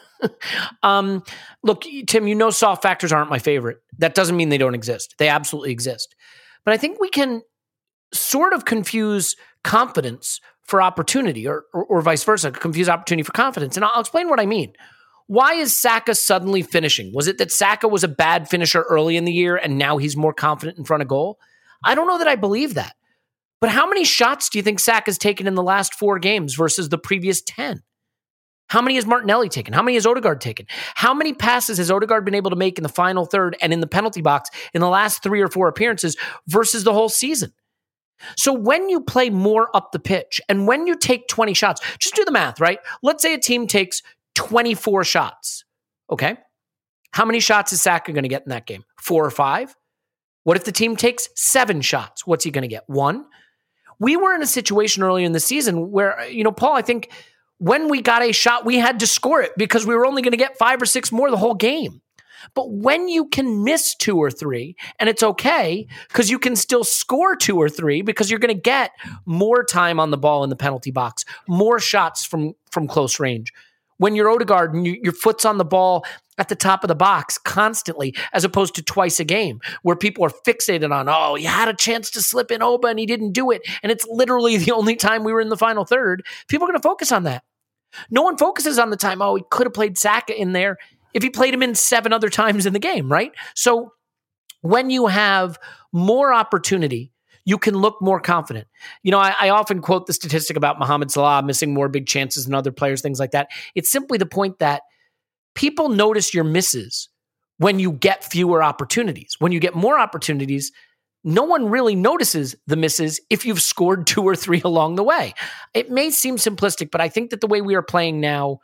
it. Look, Tim, soft factors aren't my favorite. That doesn't mean they don't exist. They absolutely exist. But I think we can sort of confuse confidence for opportunity or vice versa, confuse opportunity for confidence. And I'll explain what I mean. Why is Saka suddenly finishing? Was it that Saka was a bad finisher early in the year and now he's more confident in front of goal? I don't know that I believe that. But how many shots do you think Saka's taken in the last 4 games versus the previous 10? How many has Martinelli taken? How many has Odegaard taken? How many passes has Odegaard been able to make in the final third and in the penalty box in the last 3 or 4 appearances versus the whole season? So when you play more up the pitch and when you take 20 shots, just do the math, right? Let's say a team takes 24 shots. Okay. How many shots is Saka going to get in that game? 4 or 5? What if the team takes 7 shots? What's he going to get? 1? We were in a situation earlier in the season where, Paul, I think when we got a shot, we had to score it because we were only going to get 5 or 6 more the whole game. But when you can miss 2 or 3, and it's okay because you can still score 2 or 3 because you're going to get more time on the ball in the penalty box, more shots from close range. When you're Odegaard and your foot's on the ball at the top of the box constantly, as opposed to twice a game, where people are fixated on, he had a chance to slip in Oba and he didn't do it. And it's literally the only time we were in the final third. People are going to focus on that. No one focuses on the time, he could have played Saka in there if he played him in 7 other times in the game, right? So when you have more opportunity, you can look more confident. I often quote the statistic about Mohamed Salah missing more big chances than other players, things like that. It's simply the point that people notice your misses when you get fewer opportunities. When you get more opportunities, no one really notices the misses if you've scored 2 or 3 along the way. It may seem simplistic, but I think that the way we are playing now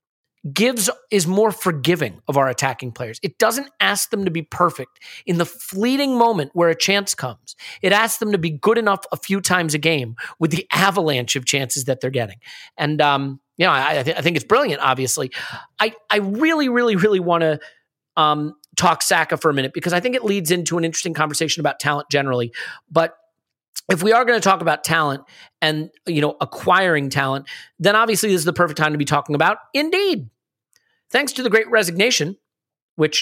is more forgiving of our attacking players. It doesn't ask them to be perfect in the fleeting moment where a chance comes. It asks them to be good enough a few times a game with the avalanche of chances that they're getting. And, I think it's brilliant, obviously. I really, really, really want to talk Saka for a minute because I think it leads into an interesting conversation about talent generally. But if we are going to talk about talent and, acquiring talent, then obviously this is the perfect time to be talking about Indeed. Thanks to the Great Resignation, which,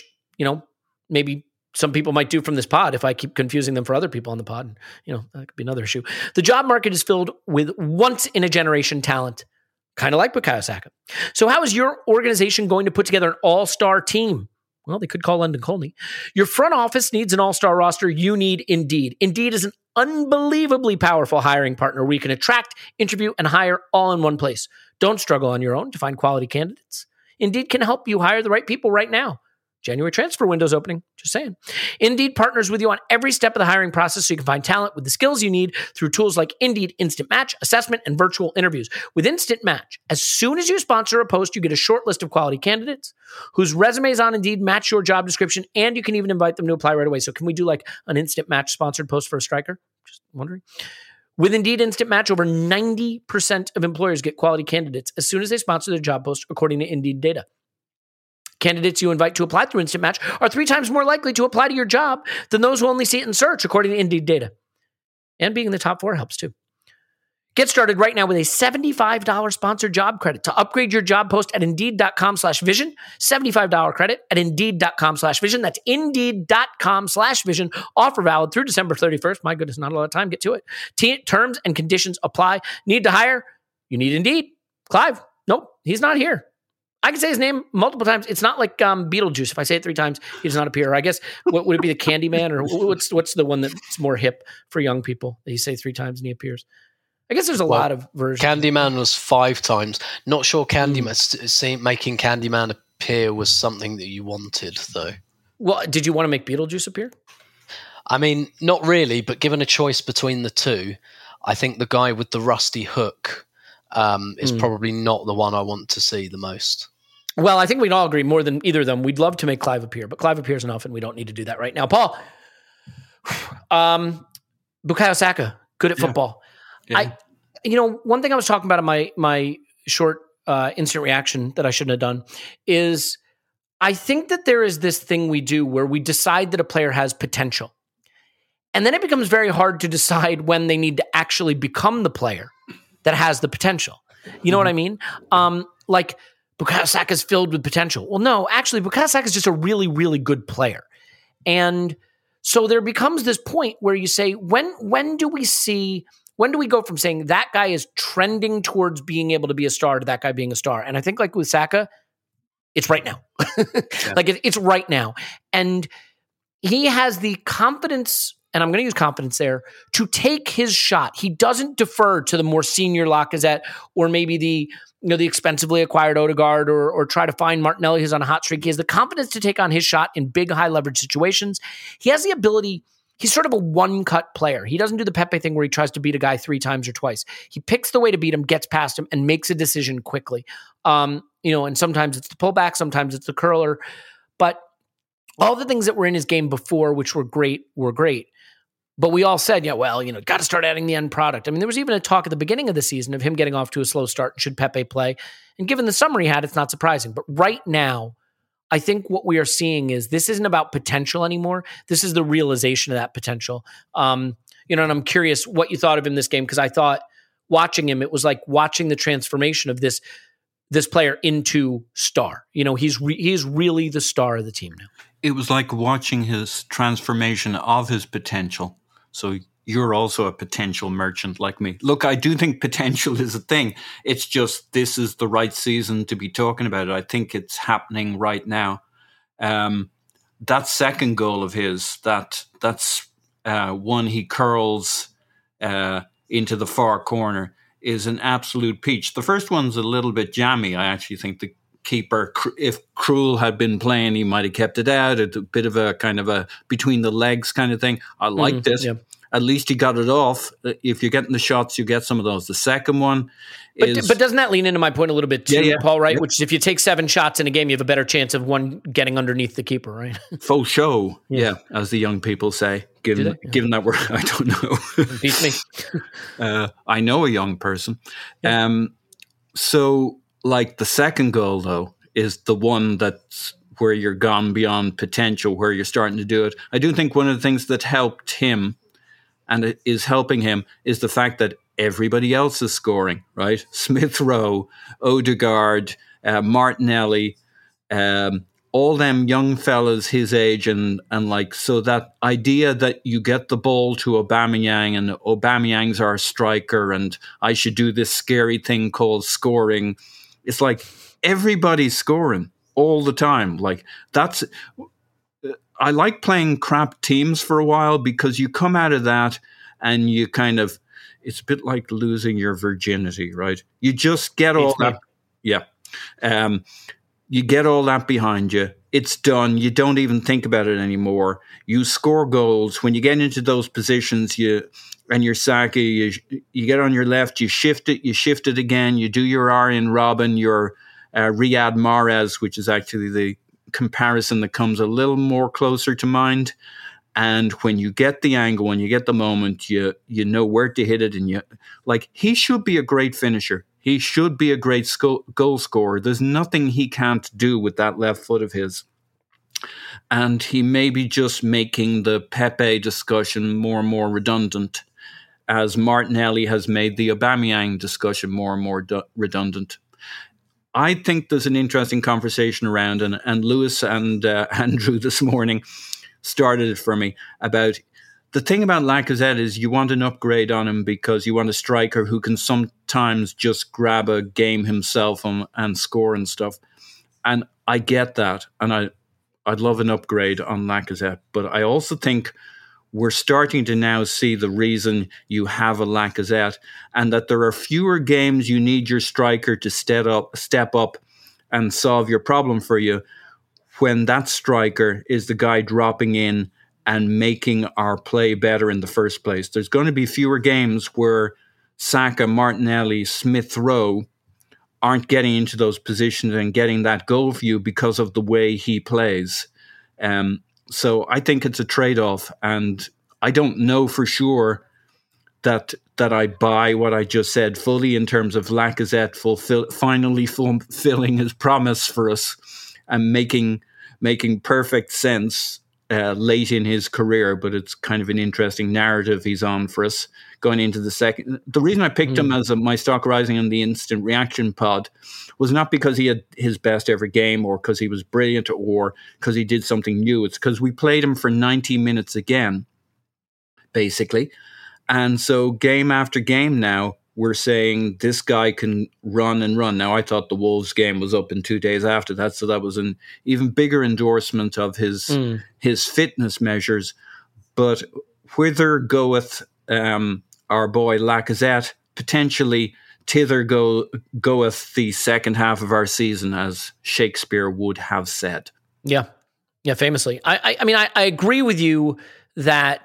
maybe some people might do from this pod if I keep confusing them for other people on the pod. That could be another issue. The job market is filled with once-in-a-generation talent, kind of like Bukayo Saka. So how is your organization going to put together an all-star team? Well, they could call London Colney. Your front office needs an all-star roster. You need Indeed. Indeed is an unbelievably powerful hiring partner where you can attract, interview, and hire all in one place. Don't struggle on your own to find quality candidates. Indeed can help you hire the right people right now. January transfer window's opening. Just saying. Indeed partners with you on every step of the hiring process so you can find talent with the skills you need through tools like Indeed Instant Match, assessment, and virtual interviews. With Instant Match, as soon as you sponsor a post, you get a short list of quality candidates whose resumes on Indeed match your job description, and you can even invite them to apply right away. So can we do like an Instant Match sponsored post for a striker? Just wondering. With Indeed Instant Match, over 90% of employers get quality candidates as soon as they sponsor their job post, according to Indeed data. Candidates you invite to apply through Instant Match are 3 times more likely to apply to your job than those who only see it in search, according to Indeed data. And being in the top 4 helps too. Get started right now with a $75 sponsored job credit to upgrade your job post at Indeed.com/vision. $75 credit at Indeed.com/vision. That's Indeed.com/vision. Offer valid through December 31st. My goodness, not a lot of time. Get to it. Terms and conditions apply. Need to hire? You need Indeed. Clive? Nope, he's not here. I can say his name multiple times. It's not like Beetlejuice. If I say it 3 times, he does not appear. I guess, what would it be, the Candyman? Or what's the one that's more hip for young people that you say 3 times and he appears? I guess there's a lot of versions. Candyman was 5 times. Not sure Candyman, making Candyman appear was something that you wanted, though. Well, did you want to make Beetlejuice appear? I mean, not really, but given a choice between the two, I think the guy with the rusty hook is probably not the one I want to see the most. Well, I think we'd all agree more than either of them. We'd love to make Clive appear, but Clive appears enough, and we don't need to do that right now. Paul, Bukayo Saka, good at football. Yeah. One thing I was talking about in my short instant reaction that I shouldn't have done is I think that there is this thing we do where we decide that a player has potential. And then it becomes very hard to decide when they need to actually become the player that has the potential. You know what I mean? Like Bukayo Saka is filled with potential. Well, no, actually, Bukayo Saka is just a really, really good player. And so there becomes this point where you say, when do we go from saying that guy is trending towards being able to be a star to that guy being a star? And I think like with Saka, it's right now. Like it's right now. And he has the confidence, and I'm going to use confidence there, to take his shot. He doesn't defer to the more senior Lacazette or maybe the expensively acquired Odegaard or try to find Martinelli who's on a hot streak. He has the confidence to take on his shot in big, high leverage situations. He has the ability. He's sort of a one-cut player. He doesn't do the Pepe thing where he tries to beat a guy 3 times or twice. He picks the way to beat him, gets past him, and makes a decision quickly. And sometimes it's the pullback, sometimes it's the curler. But all the things that were in his game before, which were great. But we all said, got to start adding the end product. I mean, there was even a talk at the beginning of the season of him getting off to a slow start. Should Pepe play? And given the summer he had, it's not surprising. But right now, I think what we are seeing is this isn't about potential anymore. This is the realization of that potential. And I'm curious what you thought of him this game, because I thought watching him, it was like watching the transformation of this player into star. He's really the star of the team now. It was like watching his transformation of his potential. So you're also a potential merchant like me. Look, I do think potential is a thing. It's just this is the right season to be talking about it. I think it's happening right now. That second goal of his, that's one he curls into the far corner, is an absolute peach. The first one's a little bit jammy. I actually think the keeper, if Krul had been playing, he might have kept it out. It's a bit of a kind of a between the legs kind of thing. I liked it. Yeah. At least he got it off. If you're getting the shots, you get some of those. The second one But doesn't that lean into my point a little bit too, Paul, right? Yeah. Which is if you take 7 shots in a game, you have a better chance of one getting underneath the keeper, right? Faux show, as the young people say. Given that word, I don't know. Beats me. I know a young person. Yeah. So, like the second goal, though, is the one that's where you're gone beyond potential, where you're starting to do it. I do think one of the things that helped him and it is helping him is the fact that everybody else is scoring, right? Smith Rowe, Odegaard, Martinelli, all them young fellas his age and like, so that idea that you get the ball to Aubameyang and Aubameyang's our striker and I should do this scary thing called scoring. It's like everybody's scoring all the time. Like I like playing crap teams for a while because you come out of that and you kind of, it's a bit like losing your virginity, right? You just get all that. Yeah. You get all that behind you. It's done. You don't even think about it anymore. You score goals. When you get into those positions, you're Saka, you get on your left, you shift it again. You do your Arjen Robben, your Riyad Mahrez, which is actually the comparison that comes a little more closer to mind. And when you get the angle, when you get the moment, you know where to hit it. And he should be a great finisher. He should be a great goal scorer. There's nothing he can't do with that left foot of his. And he may be just making the Pepe discussion more and more redundant, as Martinelli has made the Aubameyang discussion more and more redundant. I think there's an interesting conversation around, and Lewis and Andrew this morning started it for me about the thing about Lacazette is you want an upgrade on him because you want a striker who can sometimes just grab a game himself and score and stuff. And I get that. And I'd love an upgrade on Lacazette. But I also think we're starting to now see the reason you have a Lacazette and that there are fewer games you need your striker to step up and solve your problem for you when that striker is the guy dropping in and making our play better in the first place. There's going to be fewer games where Saka, Martinelli, Smith Rowe aren't getting into those positions and getting that goal view because of the way he plays. So I think it's a trade-off, and I don't know for sure that I buy what I just said fully in terms of Lacazette finally fulfilling his promise for us and making perfect sense late in his career. But it's kind of an interesting narrative he's on for us going into the second. The reason I picked him as my stock rising in the instant reaction pod was not because he had his best ever game or because he was brilliant or because he did something new. It's because we played him for 90 minutes again, basically. And so game after game now, we're saying this guy can run and run. Now, I thought the Wolves game was up in 2 days after that, so that was an even bigger endorsement of his fitness measures. But whither goeth our boy Lacazette, potentially thither goeth the second half of our season, as Shakespeare would have said. Yeah, famously. I mean, I agree with you that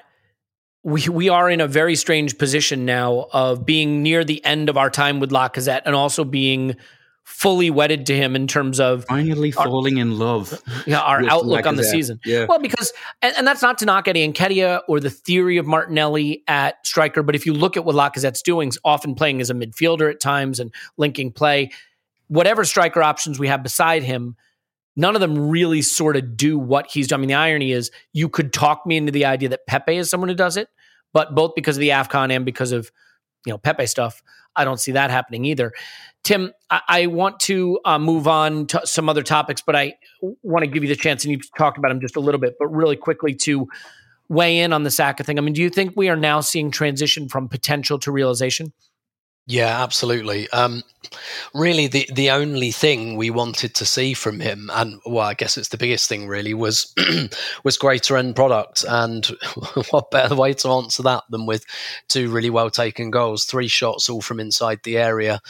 we are in a very strange position now of being near the end of our time with Lacazette and also being fully wedded to him in terms of finally falling in love. Yeah, our outlook Lacazette on the season. Yeah. Well, because and that's not to knock Eddie Nketiah or the theory of Martinelli at striker, but if you look at what Lacazette's doing, often playing as a midfielder at times and linking play, whatever striker options we have beside him, none of them really sort of do what he's done. I mean, the irony is you could talk me into the idea that Pepe is someone who does it, but both because of the AFCON and because of Pepe stuff, I don't see that happening either. Tim, I want to move on to some other topics, but I want to give you the chance, and you talked about them just a little bit, but really quickly to weigh in on the Saka thing. I mean, do you think we are now seeing transition from potential to realization? Yeah, absolutely. Really, the only thing we wanted to see from him, and well, I guess it's the biggest thing really, was greater end product. And what better way to answer that than with 2 really well taken goals, 3 shots all from inside the area.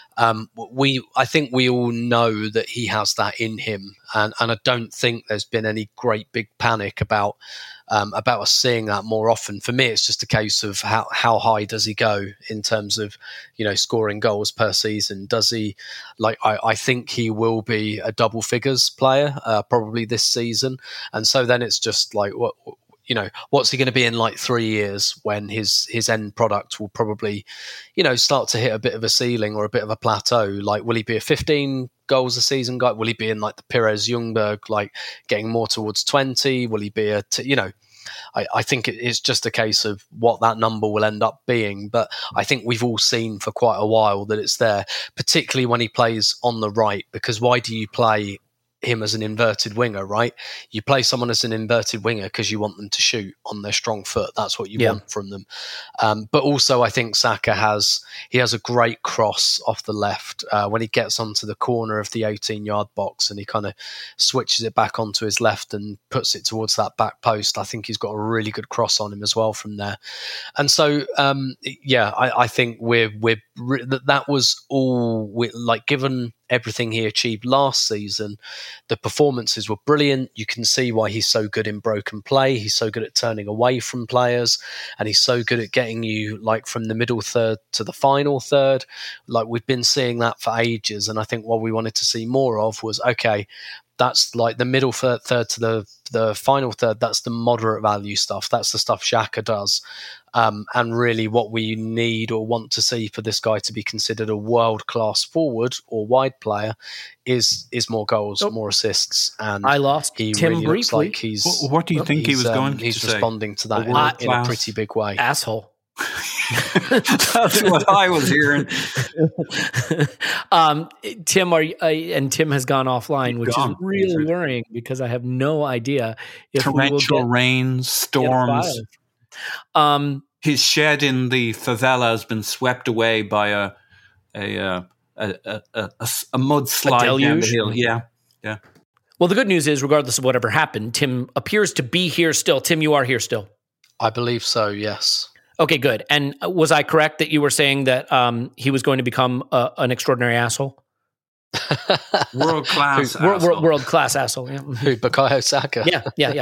I think we all know that he has that in him, and I don't think there's been any great big panic about us seeing that more often. For me, it's just a case of how high does he go in terms of scoring goals per season? Does he I think he will be a double figures player probably this season, and so then it's just like what's he going to be in like 3 years when his end product will probably, start to hit a bit of a ceiling or a bit of a plateau? Like, will he be a 15 goals a season guy? Will he be in like the Pires Ljungberg, like getting more towards 20? Will he be I think it's just a case of what that number will end up being. But I think we've all seen for quite a while that it's there, particularly when he plays on the right, because why do you play him as an inverted winger, right? You play someone as an inverted winger because you want them to shoot on their strong foot. That's what you want from them. But also, I think Saka has a great cross off the left when he gets onto the corner of the 18-yard box and he kind of switches it back onto his left and puts it towards that back post. I think he's got a really good cross on him as well from there. And so, I think that was all given everything he achieved last season, the performances were brilliant. You can see why he's so good in broken play. He's so good at turning away from players, and he's so good at getting you from the middle third to the final third. We've been seeing that for ages, and I think what we wanted to see more of was, okay, that's like the middle third to the final third. That's the moderate value stuff. That's the stuff Xhaka does. And really what we need or want to see for this guy to be considered a world-class forward or wide player is more goals, more assists. And I lost he Tim really briefly. looks like he's... What do you think he was going to He's say? responding to that in a pretty big way. Asshole. That's what I was hearing. Tim, and Tim has gone offline, which is really worrying because I have no idea if torrential rains, storms. His shed in the favela has been swept away by a mudslide down the hill. Yeah. Well, the good news is, regardless of whatever happened, Tim appears to be here still. Tim, you are here still. I believe so. Yes. Okay, good. And was I correct that you were saying that he was going to become an extraordinary asshole? World class. World class asshole. Yeah. Who, Bukayo Saka? Yeah.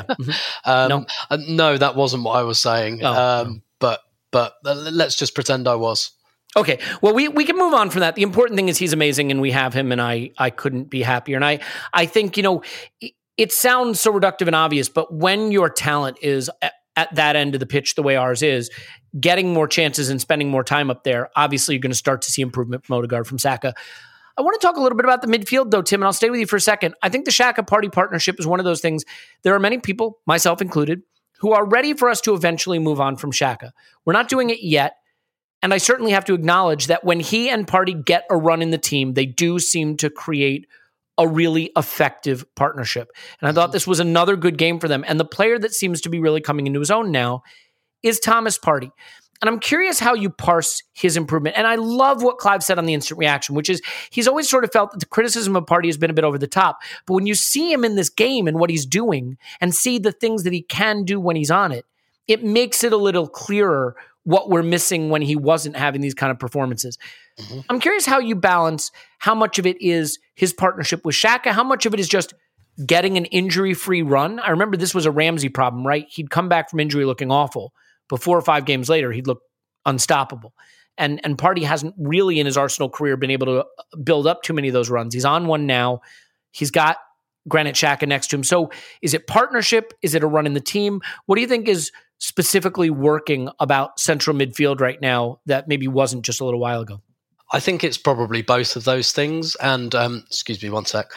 No, that wasn't what I was saying. But let's just pretend I was. Okay, well, we can move on from that. The important thing is he's amazing, and we have him, and I couldn't be happier. And I think, it sounds so reductive and obvious, but when your talent is at that end of the pitch the way ours is, getting more chances and spending more time up there, obviously you're going to start to see improvement from Odegaard, from Saka. I want to talk a little bit about the midfield, though, Tim, and I'll stay with you for a second. I think the Xhaka Partey partnership is one of those things. There are many people, myself included, who are ready for us to eventually move on from Xhaka. We're not doing it yet. And I certainly have to acknowledge that when he and Partey get a run in the team, they do seem to create a really effective partnership. And I thought this was another good game for them. And the player that seems to be really coming into his own now is Thomas Partey. And I'm curious how you parse his improvement. And I love what Clive said on the instant reaction, which is he's always sort of felt that the criticism of Partey has been a bit over the top. But when you see him in this game and what he's doing and see the things that he can do when he's on it, it makes it a little clearer what we're missing when he wasn't having these kind of performances. Mm-hmm. I'm curious how you balance how much of it is his partnership with Xhaka, how much of it is just getting an injury-free run. I remember this was a Ramsey problem, right? He'd come back from injury looking awful, but 4 or 5 games later, he'd look unstoppable. And Partey hasn't really in his Arsenal career been able to build up too many of those runs. He's on one now. He's got Granit Xhaka next to him. So is it partnership? Is it a run in the team? What do you think is specifically working about central midfield right now that maybe wasn't just a little while ago? I think it's probably both of those things. And excuse me, one sec.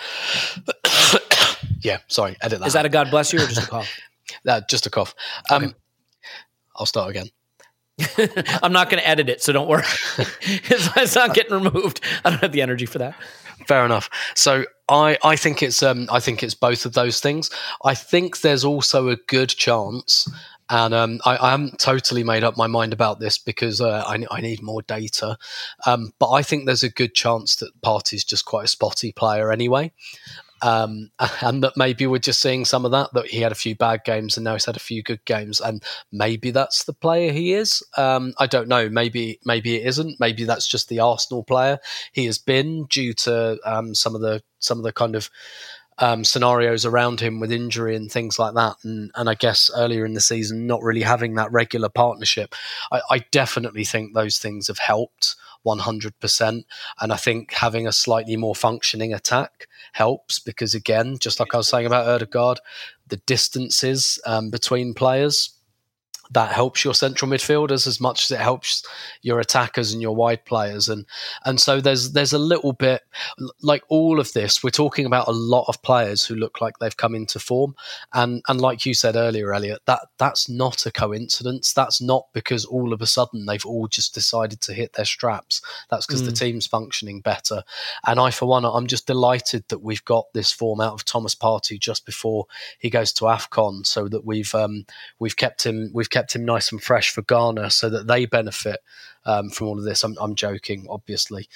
Yeah, sorry, edit that. Is that a God bless you or just a cough? Just a cough. Okay. I'll start again. I'm not going to edit it, so don't worry. It's not getting removed. I don't have the energy for that. Fair enough. So I think it's both of those things. I think there's also a good chance, and I haven't totally made up my mind about this because I need more data. But I think there's a good chance that Partey's just quite a spotty player anyway. And that maybe we're just seeing some of that he had a few bad games and now he's had a few good games, and maybe that's the player he is. I don't know. Maybe it isn't. Maybe that's just the Arsenal player he has been due to some of the kind of scenarios around him with injury and things like that. And I guess earlier in the season, not really having that regular partnership. I definitely think those things have helped 100%. And I think having a slightly more functioning attack helps because, again, just like I was saying about Odegaard, the distances between players, that helps your central midfielders as much as it helps your attackers and your wide players. And so there's a little bit like all of this. We're talking about a lot of players who look like they've come into form. And like you said earlier, Elliot, that's not a coincidence. That's not because all of a sudden they've all just decided to hit their straps. That's because the team's functioning better. And I, for one, I'm just delighted that we've got this form out of Thomas Partey just before he goes to AFCON, so that we've kept him nice and fresh for Ghana, so that they benefit from all of this. I'm joking, obviously,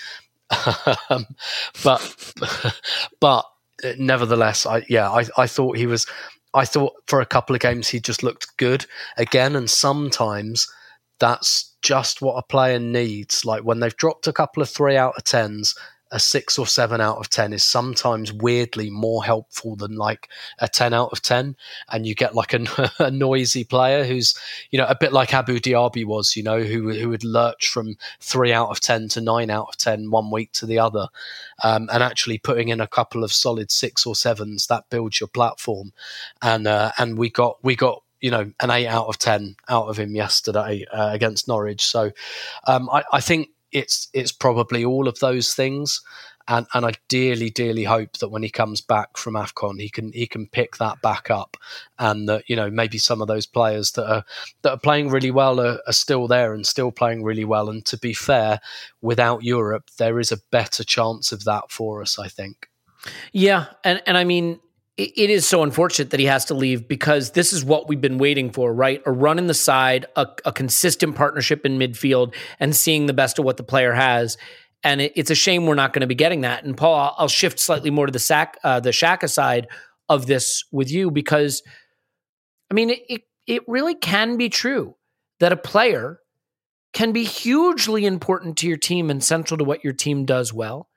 but nevertheless, I thought he was. I thought for a couple of games he just looked good again, and sometimes that's just what a player needs. Like when they've dropped a couple of 3 out of 10s, a 6 or 7 out of 10 is sometimes weirdly more helpful than like a 10 out of 10. And you get like a noisy player who's, a bit like Abu Diaby was, who would lurch from 3 out of 10 to 9 out of 10 one week to the other. And actually putting in a couple of solid 6 or 7s, that builds your platform. And we got an 8 out of 10 out of him yesterday against Norwich. So I think it's probably all of those things, and I dearly hope that when he comes back from AFCON, he can pick that back up, and that maybe some of those players that are playing really well are still there and still playing really well. And to be fair, without Europe, there is a better chance of that for us, I think. Yeah, and I mean, it is so unfortunate that he has to leave, because this is what we've been waiting for, right? A run in the side, a consistent partnership in midfield, and seeing the best of what the player has. And it's a shame we're not going to be getting that. And Paul, I'll shift slightly more to the Xhaka side of this with you, because, I mean, it really can be true that a player can be hugely important to your team and central to what your team does well.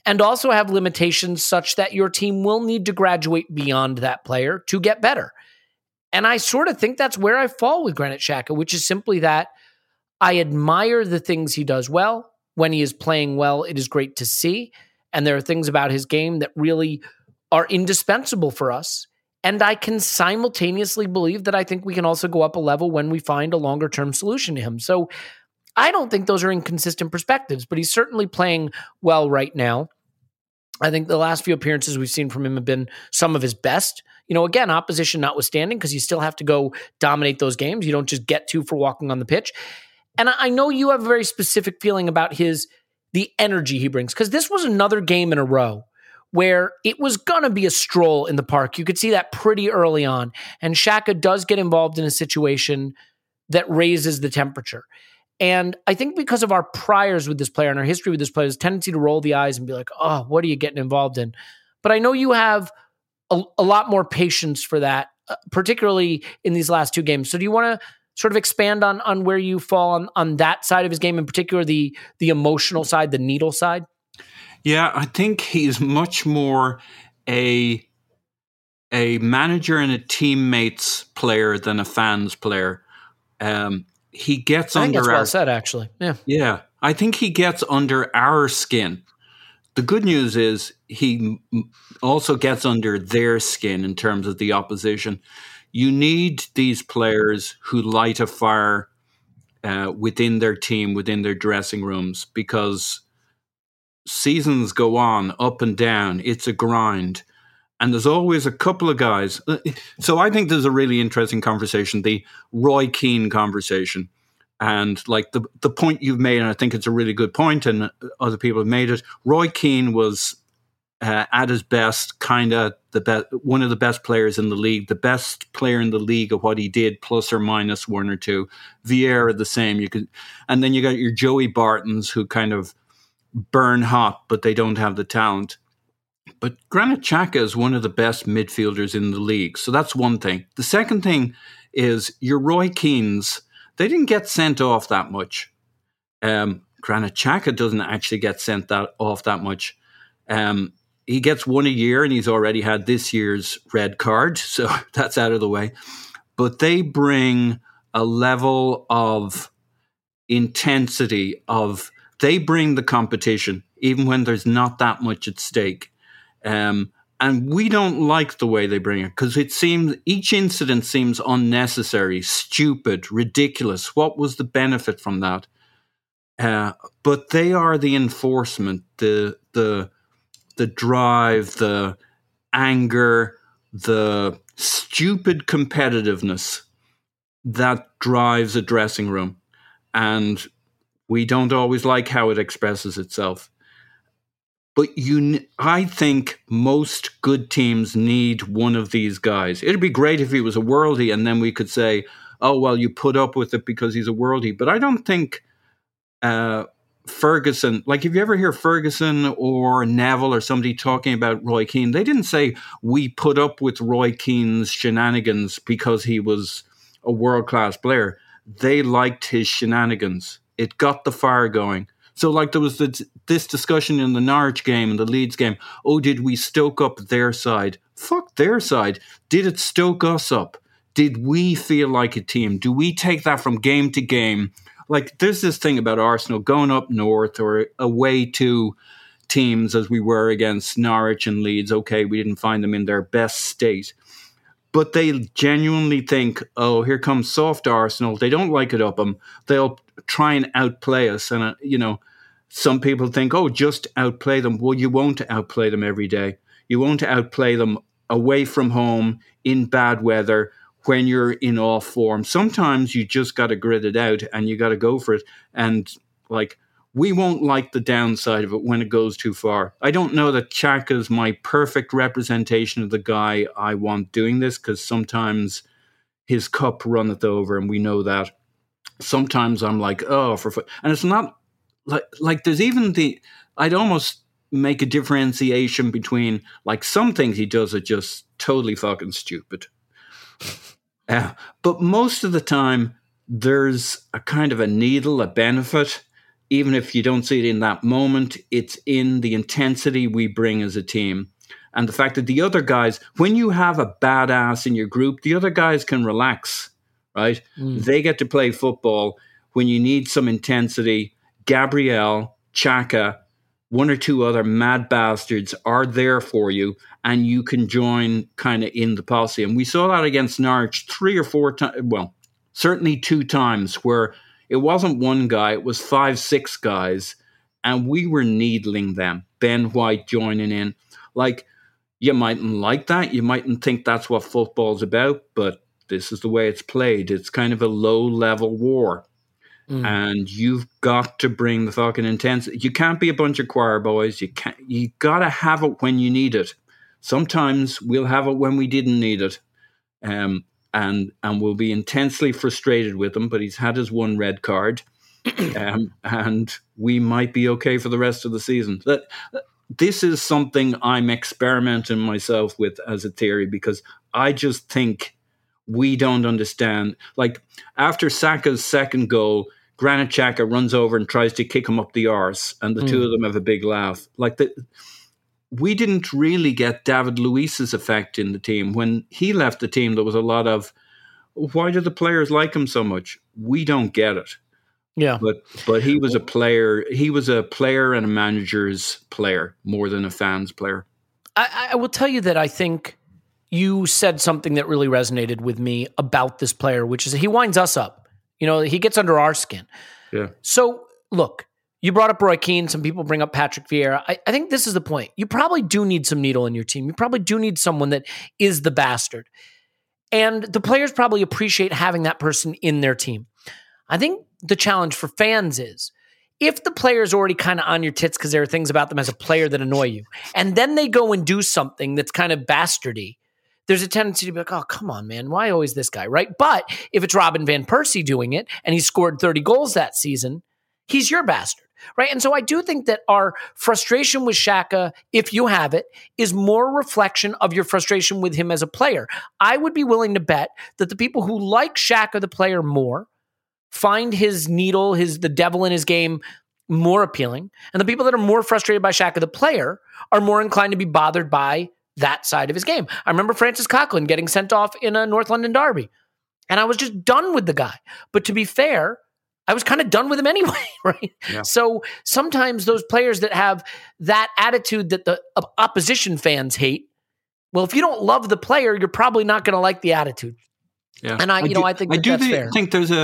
and also have limitations such that your team will need to graduate beyond that player to get better. And I sort of think that's where I fall with Granit Xhaka, which is simply that I admire the things he does well. When he is playing well, it is great to see. And there are things about his game that really are indispensable for us. And I can simultaneously believe that I think we can also go up a level when we find a longer-term solution to him. So I don't think those are inconsistent perspectives, but he's certainly playing well right now. I think the last few appearances we've seen from him have been some of his best. Again, opposition notwithstanding, because you still have to go dominate those games. You don't just get two for walking on the pitch. And I know you have a very specific feeling about the energy he brings, because this was another game in a row where it was going to be a stroll in the park. You could see that pretty early on. And Xhaka does get involved in a situation that raises the temperature. And I think because of our priors with this player and our history with this player, there's a tendency to roll the eyes and be like, oh, what are you getting involved in? But I know you have a lot more patience for that, particularly in these last two games. So do you want to sort of expand on where you fall on that side of his game, in particular the emotional side, the needle side? Yeah, I think he's much more a manager and a teammates player than a fans player. He gets I think under that's well said, actually. Yeah, I think he gets under our skin. The good news is he also gets under their skin in terms of the opposition. You need these players who light a fire within their team, within their dressing rooms, because seasons go on up and down. It's a grind. And there's always a couple of guys. So I think there's a really interesting conversation, the Roy Keane conversation. And like the point you've made, and I think it's a really good point, and other people have made it. Roy Keane was at his best, kind of one of the best players in the league, the best player in the league of what he did, plus or minus one or two. Vieira the same. And then you got your Joey Bartons who kind of burn hot, but they don't have the talent. But Granit Xhaka is one of the best midfielders in the league. So that's one thing. The second thing is your Roy Keanes. They didn't get sent off that much. Granit Xhaka doesn't actually get sent off that much. He gets one a year, and he's already had this year's red card, so that's out of the way. But they bring a level of intensity they bring the competition, even when there's not that much at stake. And we don't like the way they bring it, because each incident seems unnecessary, stupid, ridiculous. What was the benefit from that? But they are the enforcement, the drive, the anger, the stupid competitiveness that drives a dressing room. And we don't always like how it expresses itself. But I think most good teams need one of these guys. It'd be great if he was a worldie, and then we could say, oh, well, you put up with it because he's a worldie. But I don't think Ferguson, like if you ever hear Ferguson or Neville or somebody talking about Roy Keane, they didn't say we put up with Roy Keane's shenanigans because he was a world-class player. They liked his shenanigans. It got the fire going. So like there was this discussion in the Norwich game and the Leeds game. Oh, did we stoke up their side? Fuck their side. Did it stoke us up? Did we feel like a team? Do we take that from game to game? Like there's this thing about Arsenal going up north or away to teams as we were against Norwich and Leeds. Okay, we didn't find them in their best state. But they genuinely think, oh, here comes soft Arsenal. They don't like it up them. They'll try and outplay us. And, some people think, oh, just outplay them. Well, you won't outplay them every day. You won't outplay them away from home in bad weather when you're in off form. Sometimes you just got to grit it out and you got to go for it. And, we won't like the downside of it when it goes too far. I don't know that Xhaka is my perfect representation of the guy I want doing this, because sometimes his cup runneth over, and we know that. Sometimes I'm like, oh, and it's not like there's even I'd almost make a differentiation between some things he does are just totally fucking stupid. But most of the time there's a kind of a needle, a benefit. even if you don't see it in that moment, it's in the intensity we bring as a team. And the fact that the other guys, when you have a badass in your group, the other guys can relax, right? They get to play football. When you need some intensity, Gabriel, Xhaka, one or two other mad bastards are there for you, and you can join kind of in the posse. And we saw that against Norwich 3 or 4 times, well, certainly 2 times, where it wasn't one guy, it was 5, 6 guys, and we were needling them. Ben White joining in. Like, you mightn't like that. You mightn't think that's what football's about, but this is the way it's played. It's kind of a low-level war. And you've got to bring the fucking intensity. You can't be a bunch of choir boys. You got to have it when you need it. Sometimes we'll have it when we didn't need it. And we'll be intensely frustrated with him, but he's had his 1 red card. And we might be okay for the rest of the season. This is something I'm experimenting myself with as a theory, because I just think we don't understand. Like, after Saka's second goal, Granit Xhaka runs over and tries to kick him up the arse, and the two of them have a big laugh. We didn't really get David Luiz's effect in the team. When he left the team, there was a lot of, why do the players like him so much? We don't get it. Yeah. But he was a player. He was a player and a manager's player more than a fan's player. I will tell you that I think you said something that really resonated with me about this player, which is he winds us up. He gets under our skin. Yeah. So, look, you brought up Roy Keane. Some people bring up Patrick Vieira. I think this is the point. You probably do need some needle in your team. You probably do need someone that is the bastard. And the players probably appreciate having that person in their team. I think the challenge for fans is, if the player's already kind of on your tits because there are things about them as a player that annoy you, and then they go and do something that's kind of bastardy, there's a tendency to be like, oh, come on, man, why always this guy, right? But if it's Robin Van Persie doing it and he scored 30 goals that season, he's your bastard, right? And so I do think that our frustration with Xhaka, if you have it, is more a reflection of your frustration with him as a player. I would be willing to bet that the people who like Xhaka the player more find his needle, the devil in his game, more appealing. And the people that are more frustrated by Xhaka the player are more inclined to be bothered by that side of his game. I remember Francis Coquelin getting sent off in a North London derby, and I was just done with the guy. But to be fair, I was kind of done with him anyway, right? Yeah. So sometimes those players that have that attitude that the opposition fans hate, well, if you don't love the player, you're probably not going to like the attitude. Yeah. And I think that's fair. I think there's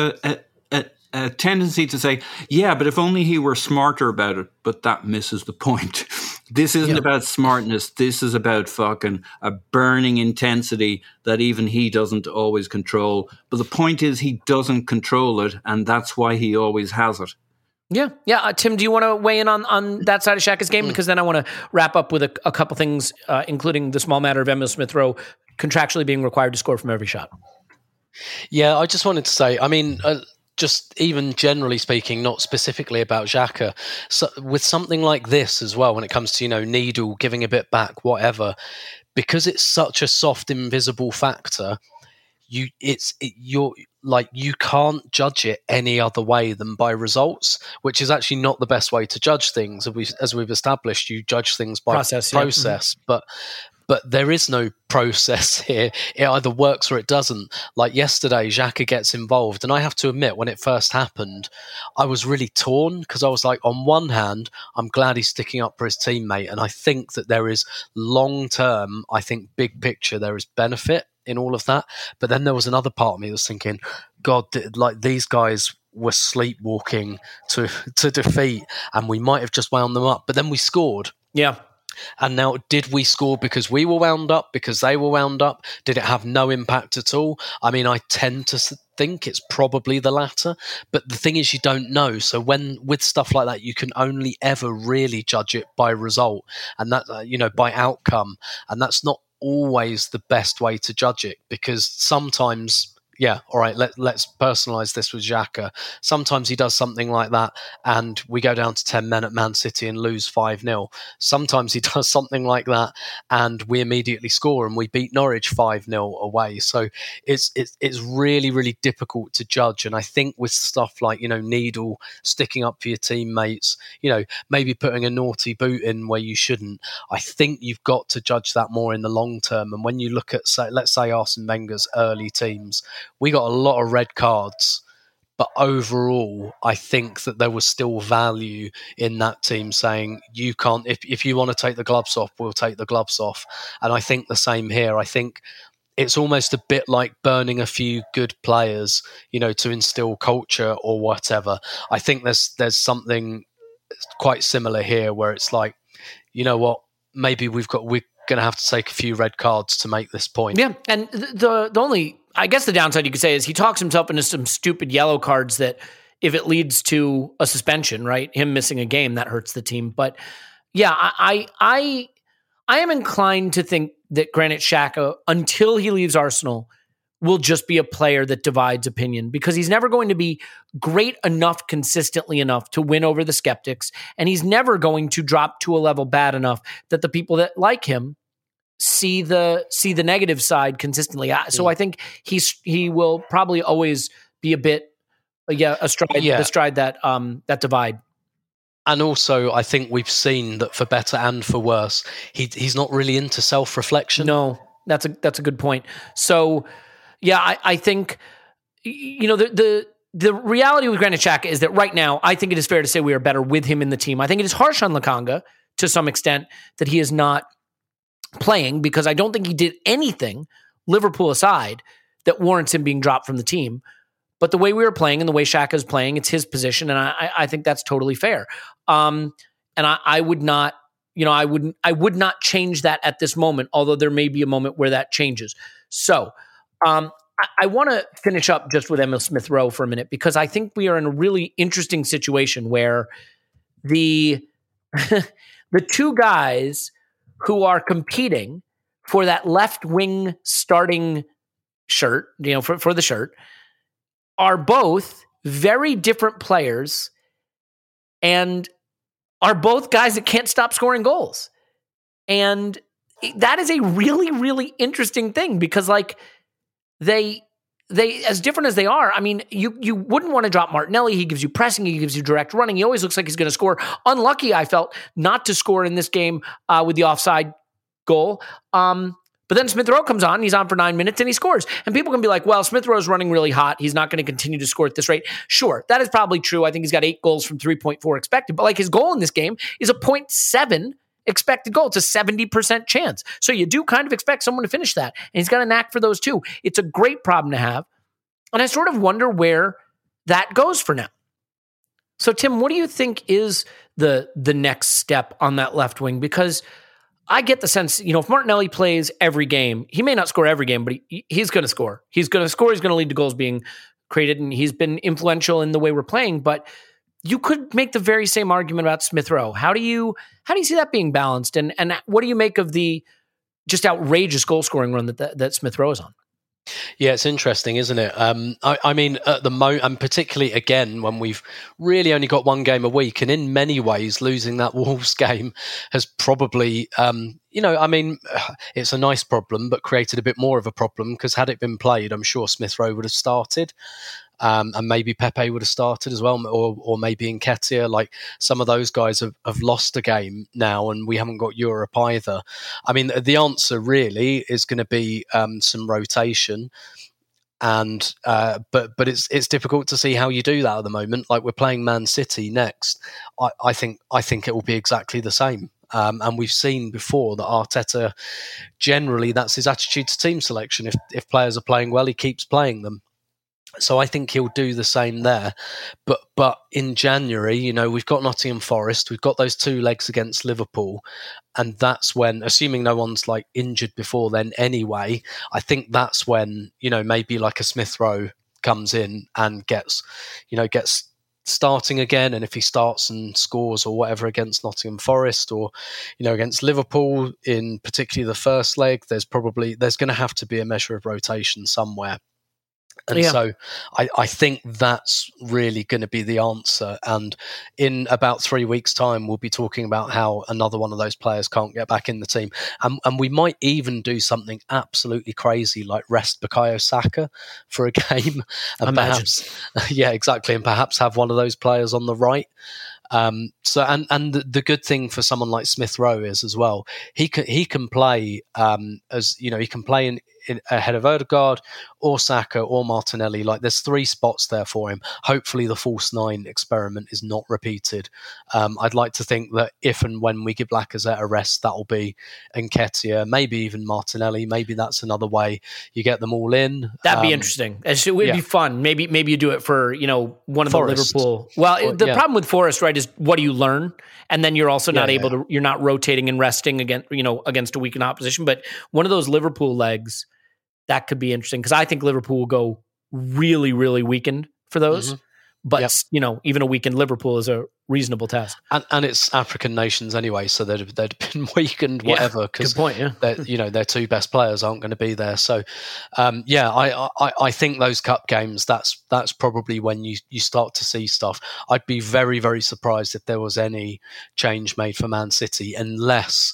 a tendency to say, yeah, but if only he were smarter about it. But that misses the point. This isn't about smartness. This is about fucking a burning intensity that even he doesn't always control. But the point is, he doesn't control it, and that's why he always has it. Yeah. Tim, do you want to weigh in on that side of Xhaka's game? Because then I want to wrap up with a couple things, including the small matter of Emil Smith-Rowe contractually being required to score from every shot. Yeah, I just wanted to say, I mean, just even generally speaking, not specifically about Xhaka, so with something like this as well, when it comes to, needle, giving a bit back, whatever, because it's such a soft, invisible factor, you can't judge it any other way than by results, which is actually not the best way to judge things. As we've established, you judge things by process. Yeah. Mm-hmm. But there is no process here. It either works or it doesn't. Like yesterday, Xhaka gets involved. And I have to admit, when it first happened, I was really torn because I was like, on one hand, I'm glad he's sticking up for his teammate. And I think that there is long-term, big picture, there is benefit in all of that. But then there was another part of me that was thinking, God, like these guys were sleepwalking to defeat and we might have just wound them up. But then we scored. Yeah. And now, did we score because we were wound up, because they were wound up? Did it have no impact at all? I mean, I tend to think it's probably the latter. But the thing is, you don't know. So with stuff like that, you can only ever really judge it by result and that, by outcome. And that's not always the best way to judge it, because sometimes yeah, all right, let's personalise this with Xhaka. Sometimes he does something like that and we go down to 10 men at Man City and lose 5-0. Sometimes he does something like that and we immediately score and we beat Norwich 5-0 away. So it's really, really difficult to judge. And I think with stuff like, Needle sticking up for your teammates, maybe putting a naughty boot in where you shouldn't, I think you've got to judge that more in the long term. And when you look at, let's say Arsene Wenger's early teams, we got a lot of red cards, but overall, I think that there was still value in that team saying, you can't, if you want to take the gloves off, we'll take the gloves off. And I think the same here. I think it's almost a bit like burning a few good players, to instill culture or whatever. I think there's something quite similar here where it's like, you know what, maybe we're going to have to take a few red cards to make this point. Yeah, and the only, I guess the downside you could say is he talks himself into some stupid yellow cards that if it leads to a suspension, right, him missing a game, that hurts the team. But yeah, I am inclined to think that Granit Xhaka, until he leaves Arsenal, will just be a player that divides opinion because he's never going to be great enough consistently enough to win over the skeptics, and he's never going to drop to a level bad enough that the people that like him see the negative side consistently. So I think he will probably always be a bit astride that divide. And also, I think we've seen that for better and for worse, he's not really into self-reflection. No, that's a good point. So, yeah, I think the reality with Granit Xhaka is that right now, I think it is fair to say we are better with him in the team. I think it is harsh on Lokonga to some extent that he is not playing because I don't think he did anything, Liverpool aside, that warrants him being dropped from the team. But the way we were playing and the way Xhaka is playing, it's his position, and I think that's totally fair. And I would not, I would not change that at this moment, although there may be a moment where that changes. So I want to finish up just with Emil Smith Rowe for a minute because I think we are in a really interesting situation where the two guys who are competing for that left wing starting shirt, for the shirt, are both very different players and are both guys that can't stop scoring goals. And that is a really, really interesting thing because they as different as they are, I mean, you wouldn't want to drop Martinelli. He gives you pressing. He gives you direct running. He always looks like he's going to score. Unlucky, I felt, not to score in this game with the offside goal. But then Smith Rowe comes on. He's on for 9 minutes and he scores. And people can be like, well, Smith Rowe's running really hot. He's not going to continue to score at this rate. Sure, that is probably true. I think he's got 8 goals from 3.4 expected. But his goal in this game is a 0.7 expected goal. It's a 70% chance. So you do kind of expect someone to finish that. And he's got a knack for those too. It's a great problem to have. And I sort of wonder where that goes for now. So Tim, what do you think is the next step on that left wing? Because I get the sense, if Martinelli plays every game, he may not score every game, but he's going to score. He's going to score. He's going to lead to goals being created, and he's been influential in the way we're playing. But you could make the very same argument about Smith Rowe. How do you see that being balanced? And what do you make of the just outrageous goal scoring run that Smith Rowe is on? Yeah, it's interesting, isn't it? I mean, at the moment, and particularly again, when we've really only got one game a week, and in many ways, losing that Wolves game has probably, it's a nice problem, but created a bit more of a problem because had it been played, I'm sure Smith Rowe would have started. And maybe Pepe would have started as well, or maybe Nketiah. Some of those guys have lost a game now, and we haven't got Europe either. I mean, the answer really is going to be some rotation, and but it's difficult to see how you do that at the moment. We're playing Man City next. I think it will be exactly the same. And we've seen before that Arteta, generally, that's his attitude to team selection. If players are playing well, he keeps playing them. So I think he'll do the same there. But in January, we've got Nottingham Forest, we've got those 2 legs against Liverpool, and that's when, assuming no one's injured before then anyway, I think that's when, maybe a Smith Rowe comes in and gets starting again. And if he starts and scores or whatever against Nottingham Forest or, against Liverpool in particularly the first leg, there's going to have to be a measure of rotation somewhere. And so I think that's really going to be the answer. And in about 3 weeks' time, we'll be talking about how another one of those players can't get back in the team. And we might even do something absolutely crazy like rest Bukayo Saka for a game. And perhaps, yeah, exactly. And perhaps have one of those players on the right. So the good thing for someone like Smith Rowe is as well, he can play as you know, he can play in ahead of Odegaard or Saka or Martinelli. Like there's 3 spots there for him. Hopefully the false 9 experiment is not repeated. I'd like to think that if and when we give Lacazette a rest, that'll be Nketiah, maybe even Martinelli. Maybe that's another way you get them all in. That'd be interesting. It would be fun. Maybe you do it for, one of Forest. the Liverpool. Well, the problem with Forest, right, is what do you learn? And then you're also not able to, you're not rotating and resting against a weakened opposition. But one of those Liverpool legs, that could be interesting because I think Liverpool will go really, really weakened for those. Mm-hmm. But, even a weakened Liverpool is a reasonable task. And it's African nations anyway, so they'd been weakened, whatever. Because good point, yeah. Their 2 best players aren't going to be there. So, I think those cup games, that's probably when you start to see stuff. I'd be very, very surprised if there was any change made for Man City, unless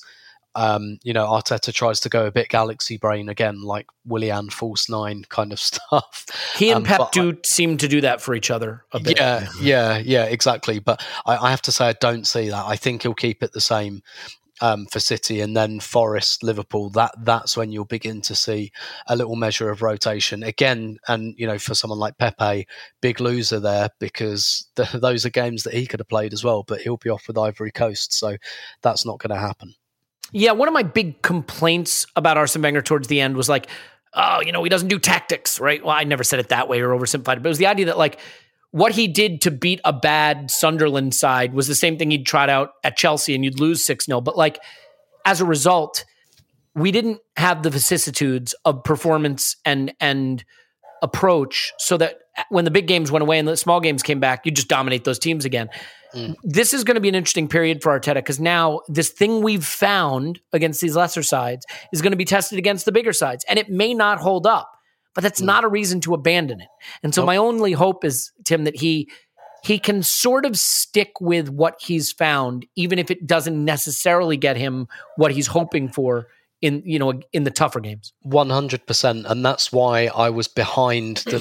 Arteta tries to go a bit galaxy brain again, like Willian false 9 kind of stuff. He and Pep seem to do that for each other a bit. Yeah, exactly. But I have to say, I don't see that. I think he'll keep it the same for City, and then Forest, Liverpool. That's when you'll begin to see a little measure of rotation again. And for someone like Pepe, big loser there because those are games that he could have played as well, but he'll be off with Ivory Coast, so that's not going to happen. Yeah, one of my big complaints about Arsene Wenger towards the end was like, he doesn't do tactics, right? Well, I never said it that way or oversimplified it, but it was the idea that like what he did to beat a bad Sunderland side was the same thing he'd tried out at Chelsea and you'd lose 6-0. But like as a result, we didn't have the vicissitudes of performance and approach so that when the big games went away and the small games came back, you just dominate those teams again. This is going to be an interesting period for Arteta because now this thing we've found against these lesser sides is going to be tested against the bigger sides. And it may not hold up, but that's not a reason to abandon it. And so my only hope is, Tim, that he can sort of stick with what he's found, even if it doesn't necessarily get him what he's hoping for in the tougher games. 100%. And that's why I was behind the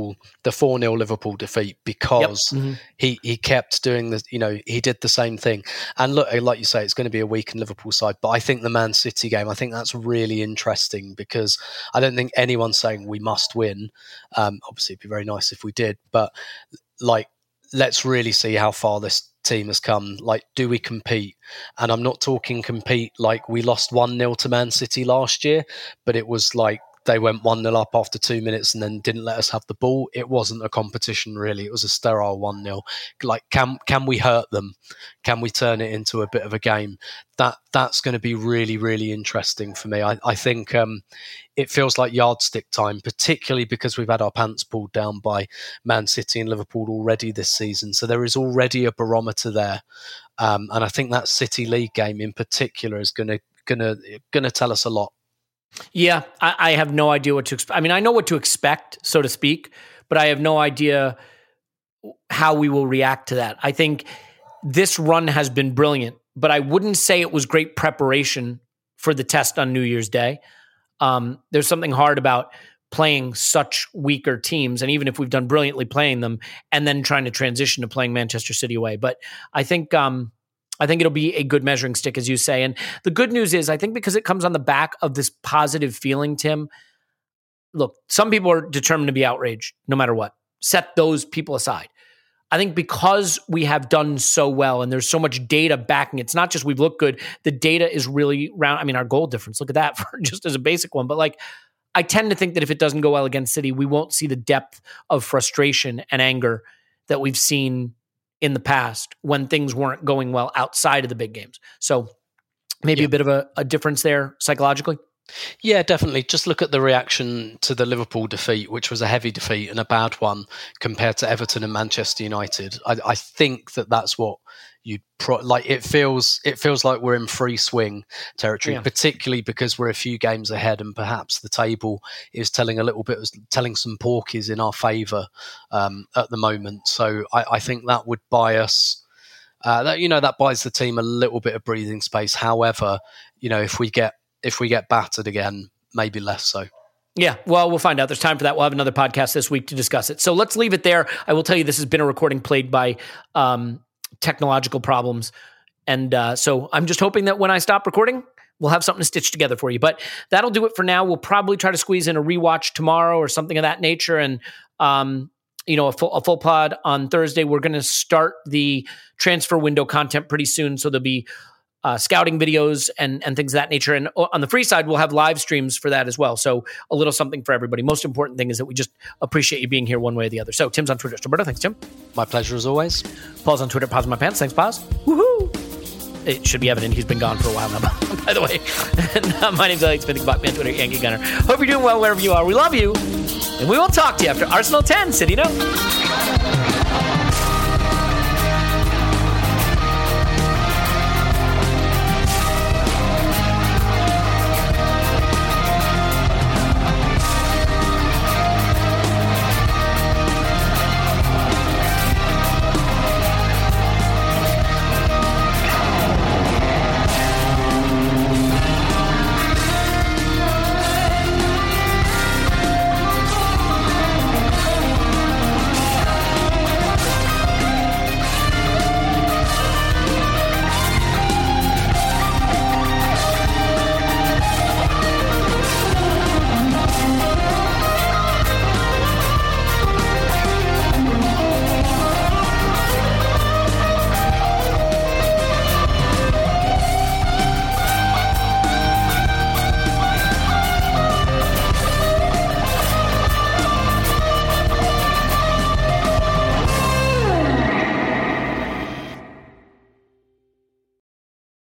4-0 Liverpool defeat, because he kept doing he did the same thing. And look, like you say, it's going to be a weakened Liverpool side, but I think the Man City game, I think that's really interesting because I don't think anyone's saying we must win. Obviously it'd be very nice if we did, but like, let's really see how far this team has come. Like, do we compete? And I'm not talking compete like we lost 1-0 to Man City last year, but it was like they went 1-0 up after 2 minutes and then didn't let us have the ball. It wasn't a competition really. It was a sterile 1-0. Like, can we hurt them? Can we turn it into a bit of a game? That's going to be really, really interesting for me. I think it feels like yardstick time, particularly because we've had our pants pulled down by Man City and Liverpool already this season. So there is already a barometer there. And I think that City League game in particular is going to tell us a lot. Yeah, I have no idea what to expect. I mean, I know what to expect, so to speak, but I have no idea how we will react to that. I think this run has been brilliant, but I wouldn't say it was great preparation for the test on New Year's Day. There's something hard about playing such weaker teams, and even if we've done brilliantly playing them, and then trying to transition to playing Manchester City away. But I think it'll be a good measuring stick, as you say. And the good news is, I think because it comes on the back of this positive feeling, Tim, look, some people are determined to be outraged no matter what. Set those people aside. I think because we have done so well and there's so much data backing, it's not just we've looked good. The data is really round. I mean, our goal difference, look at that for just as a basic one. But like, I tend to think that if it doesn't go well against City, we won't see the depth of frustration and anger that we've seen in the past when things weren't going well outside of the big games. So maybe a bit of a difference there psychologically. Yeah, definitely. Just look at the reaction to the Liverpool defeat, which was a heavy defeat and a bad one compared to Everton and Manchester United. I think that's what it feels like we're in free swing territory, particularly because we're a few games ahead, and perhaps the table is telling some porkies in our favour at the moment. So I think that would buy us. That buys the team a little bit of breathing space. However, if we get battered again, maybe less so. Yeah, well, we'll find out. There's time for that. We'll have another podcast this week to discuss it. So let's leave it there. I will tell you, this has been a recording plagued by technological problems. And so I'm just hoping that when I stop recording, we'll have something to stitch together for you. But that'll do it for now. We'll probably try to squeeze in a rewatch tomorrow or something of that nature. And, a full pod on Thursday. We're going to start the transfer window content pretty soon. So there'll be scouting videos and things of that nature. And on the free side, we'll have live streams for that as well. So a little something for everybody. Most important thing is that we just appreciate you being here one way or the other. So Tim's on Twitter. Roberto, thanks, Tim. My pleasure as always. Paul's on Twitter. Pause in my pants. Thanks, Pause. Woohoo! It should be evident he's been gone for a while now, by the way. And, my name's Alex Smith, on Twitter, Yankee Gunner. Hope you're doing well wherever you are. We love you. And we will talk to you after Arsenal 10, City No.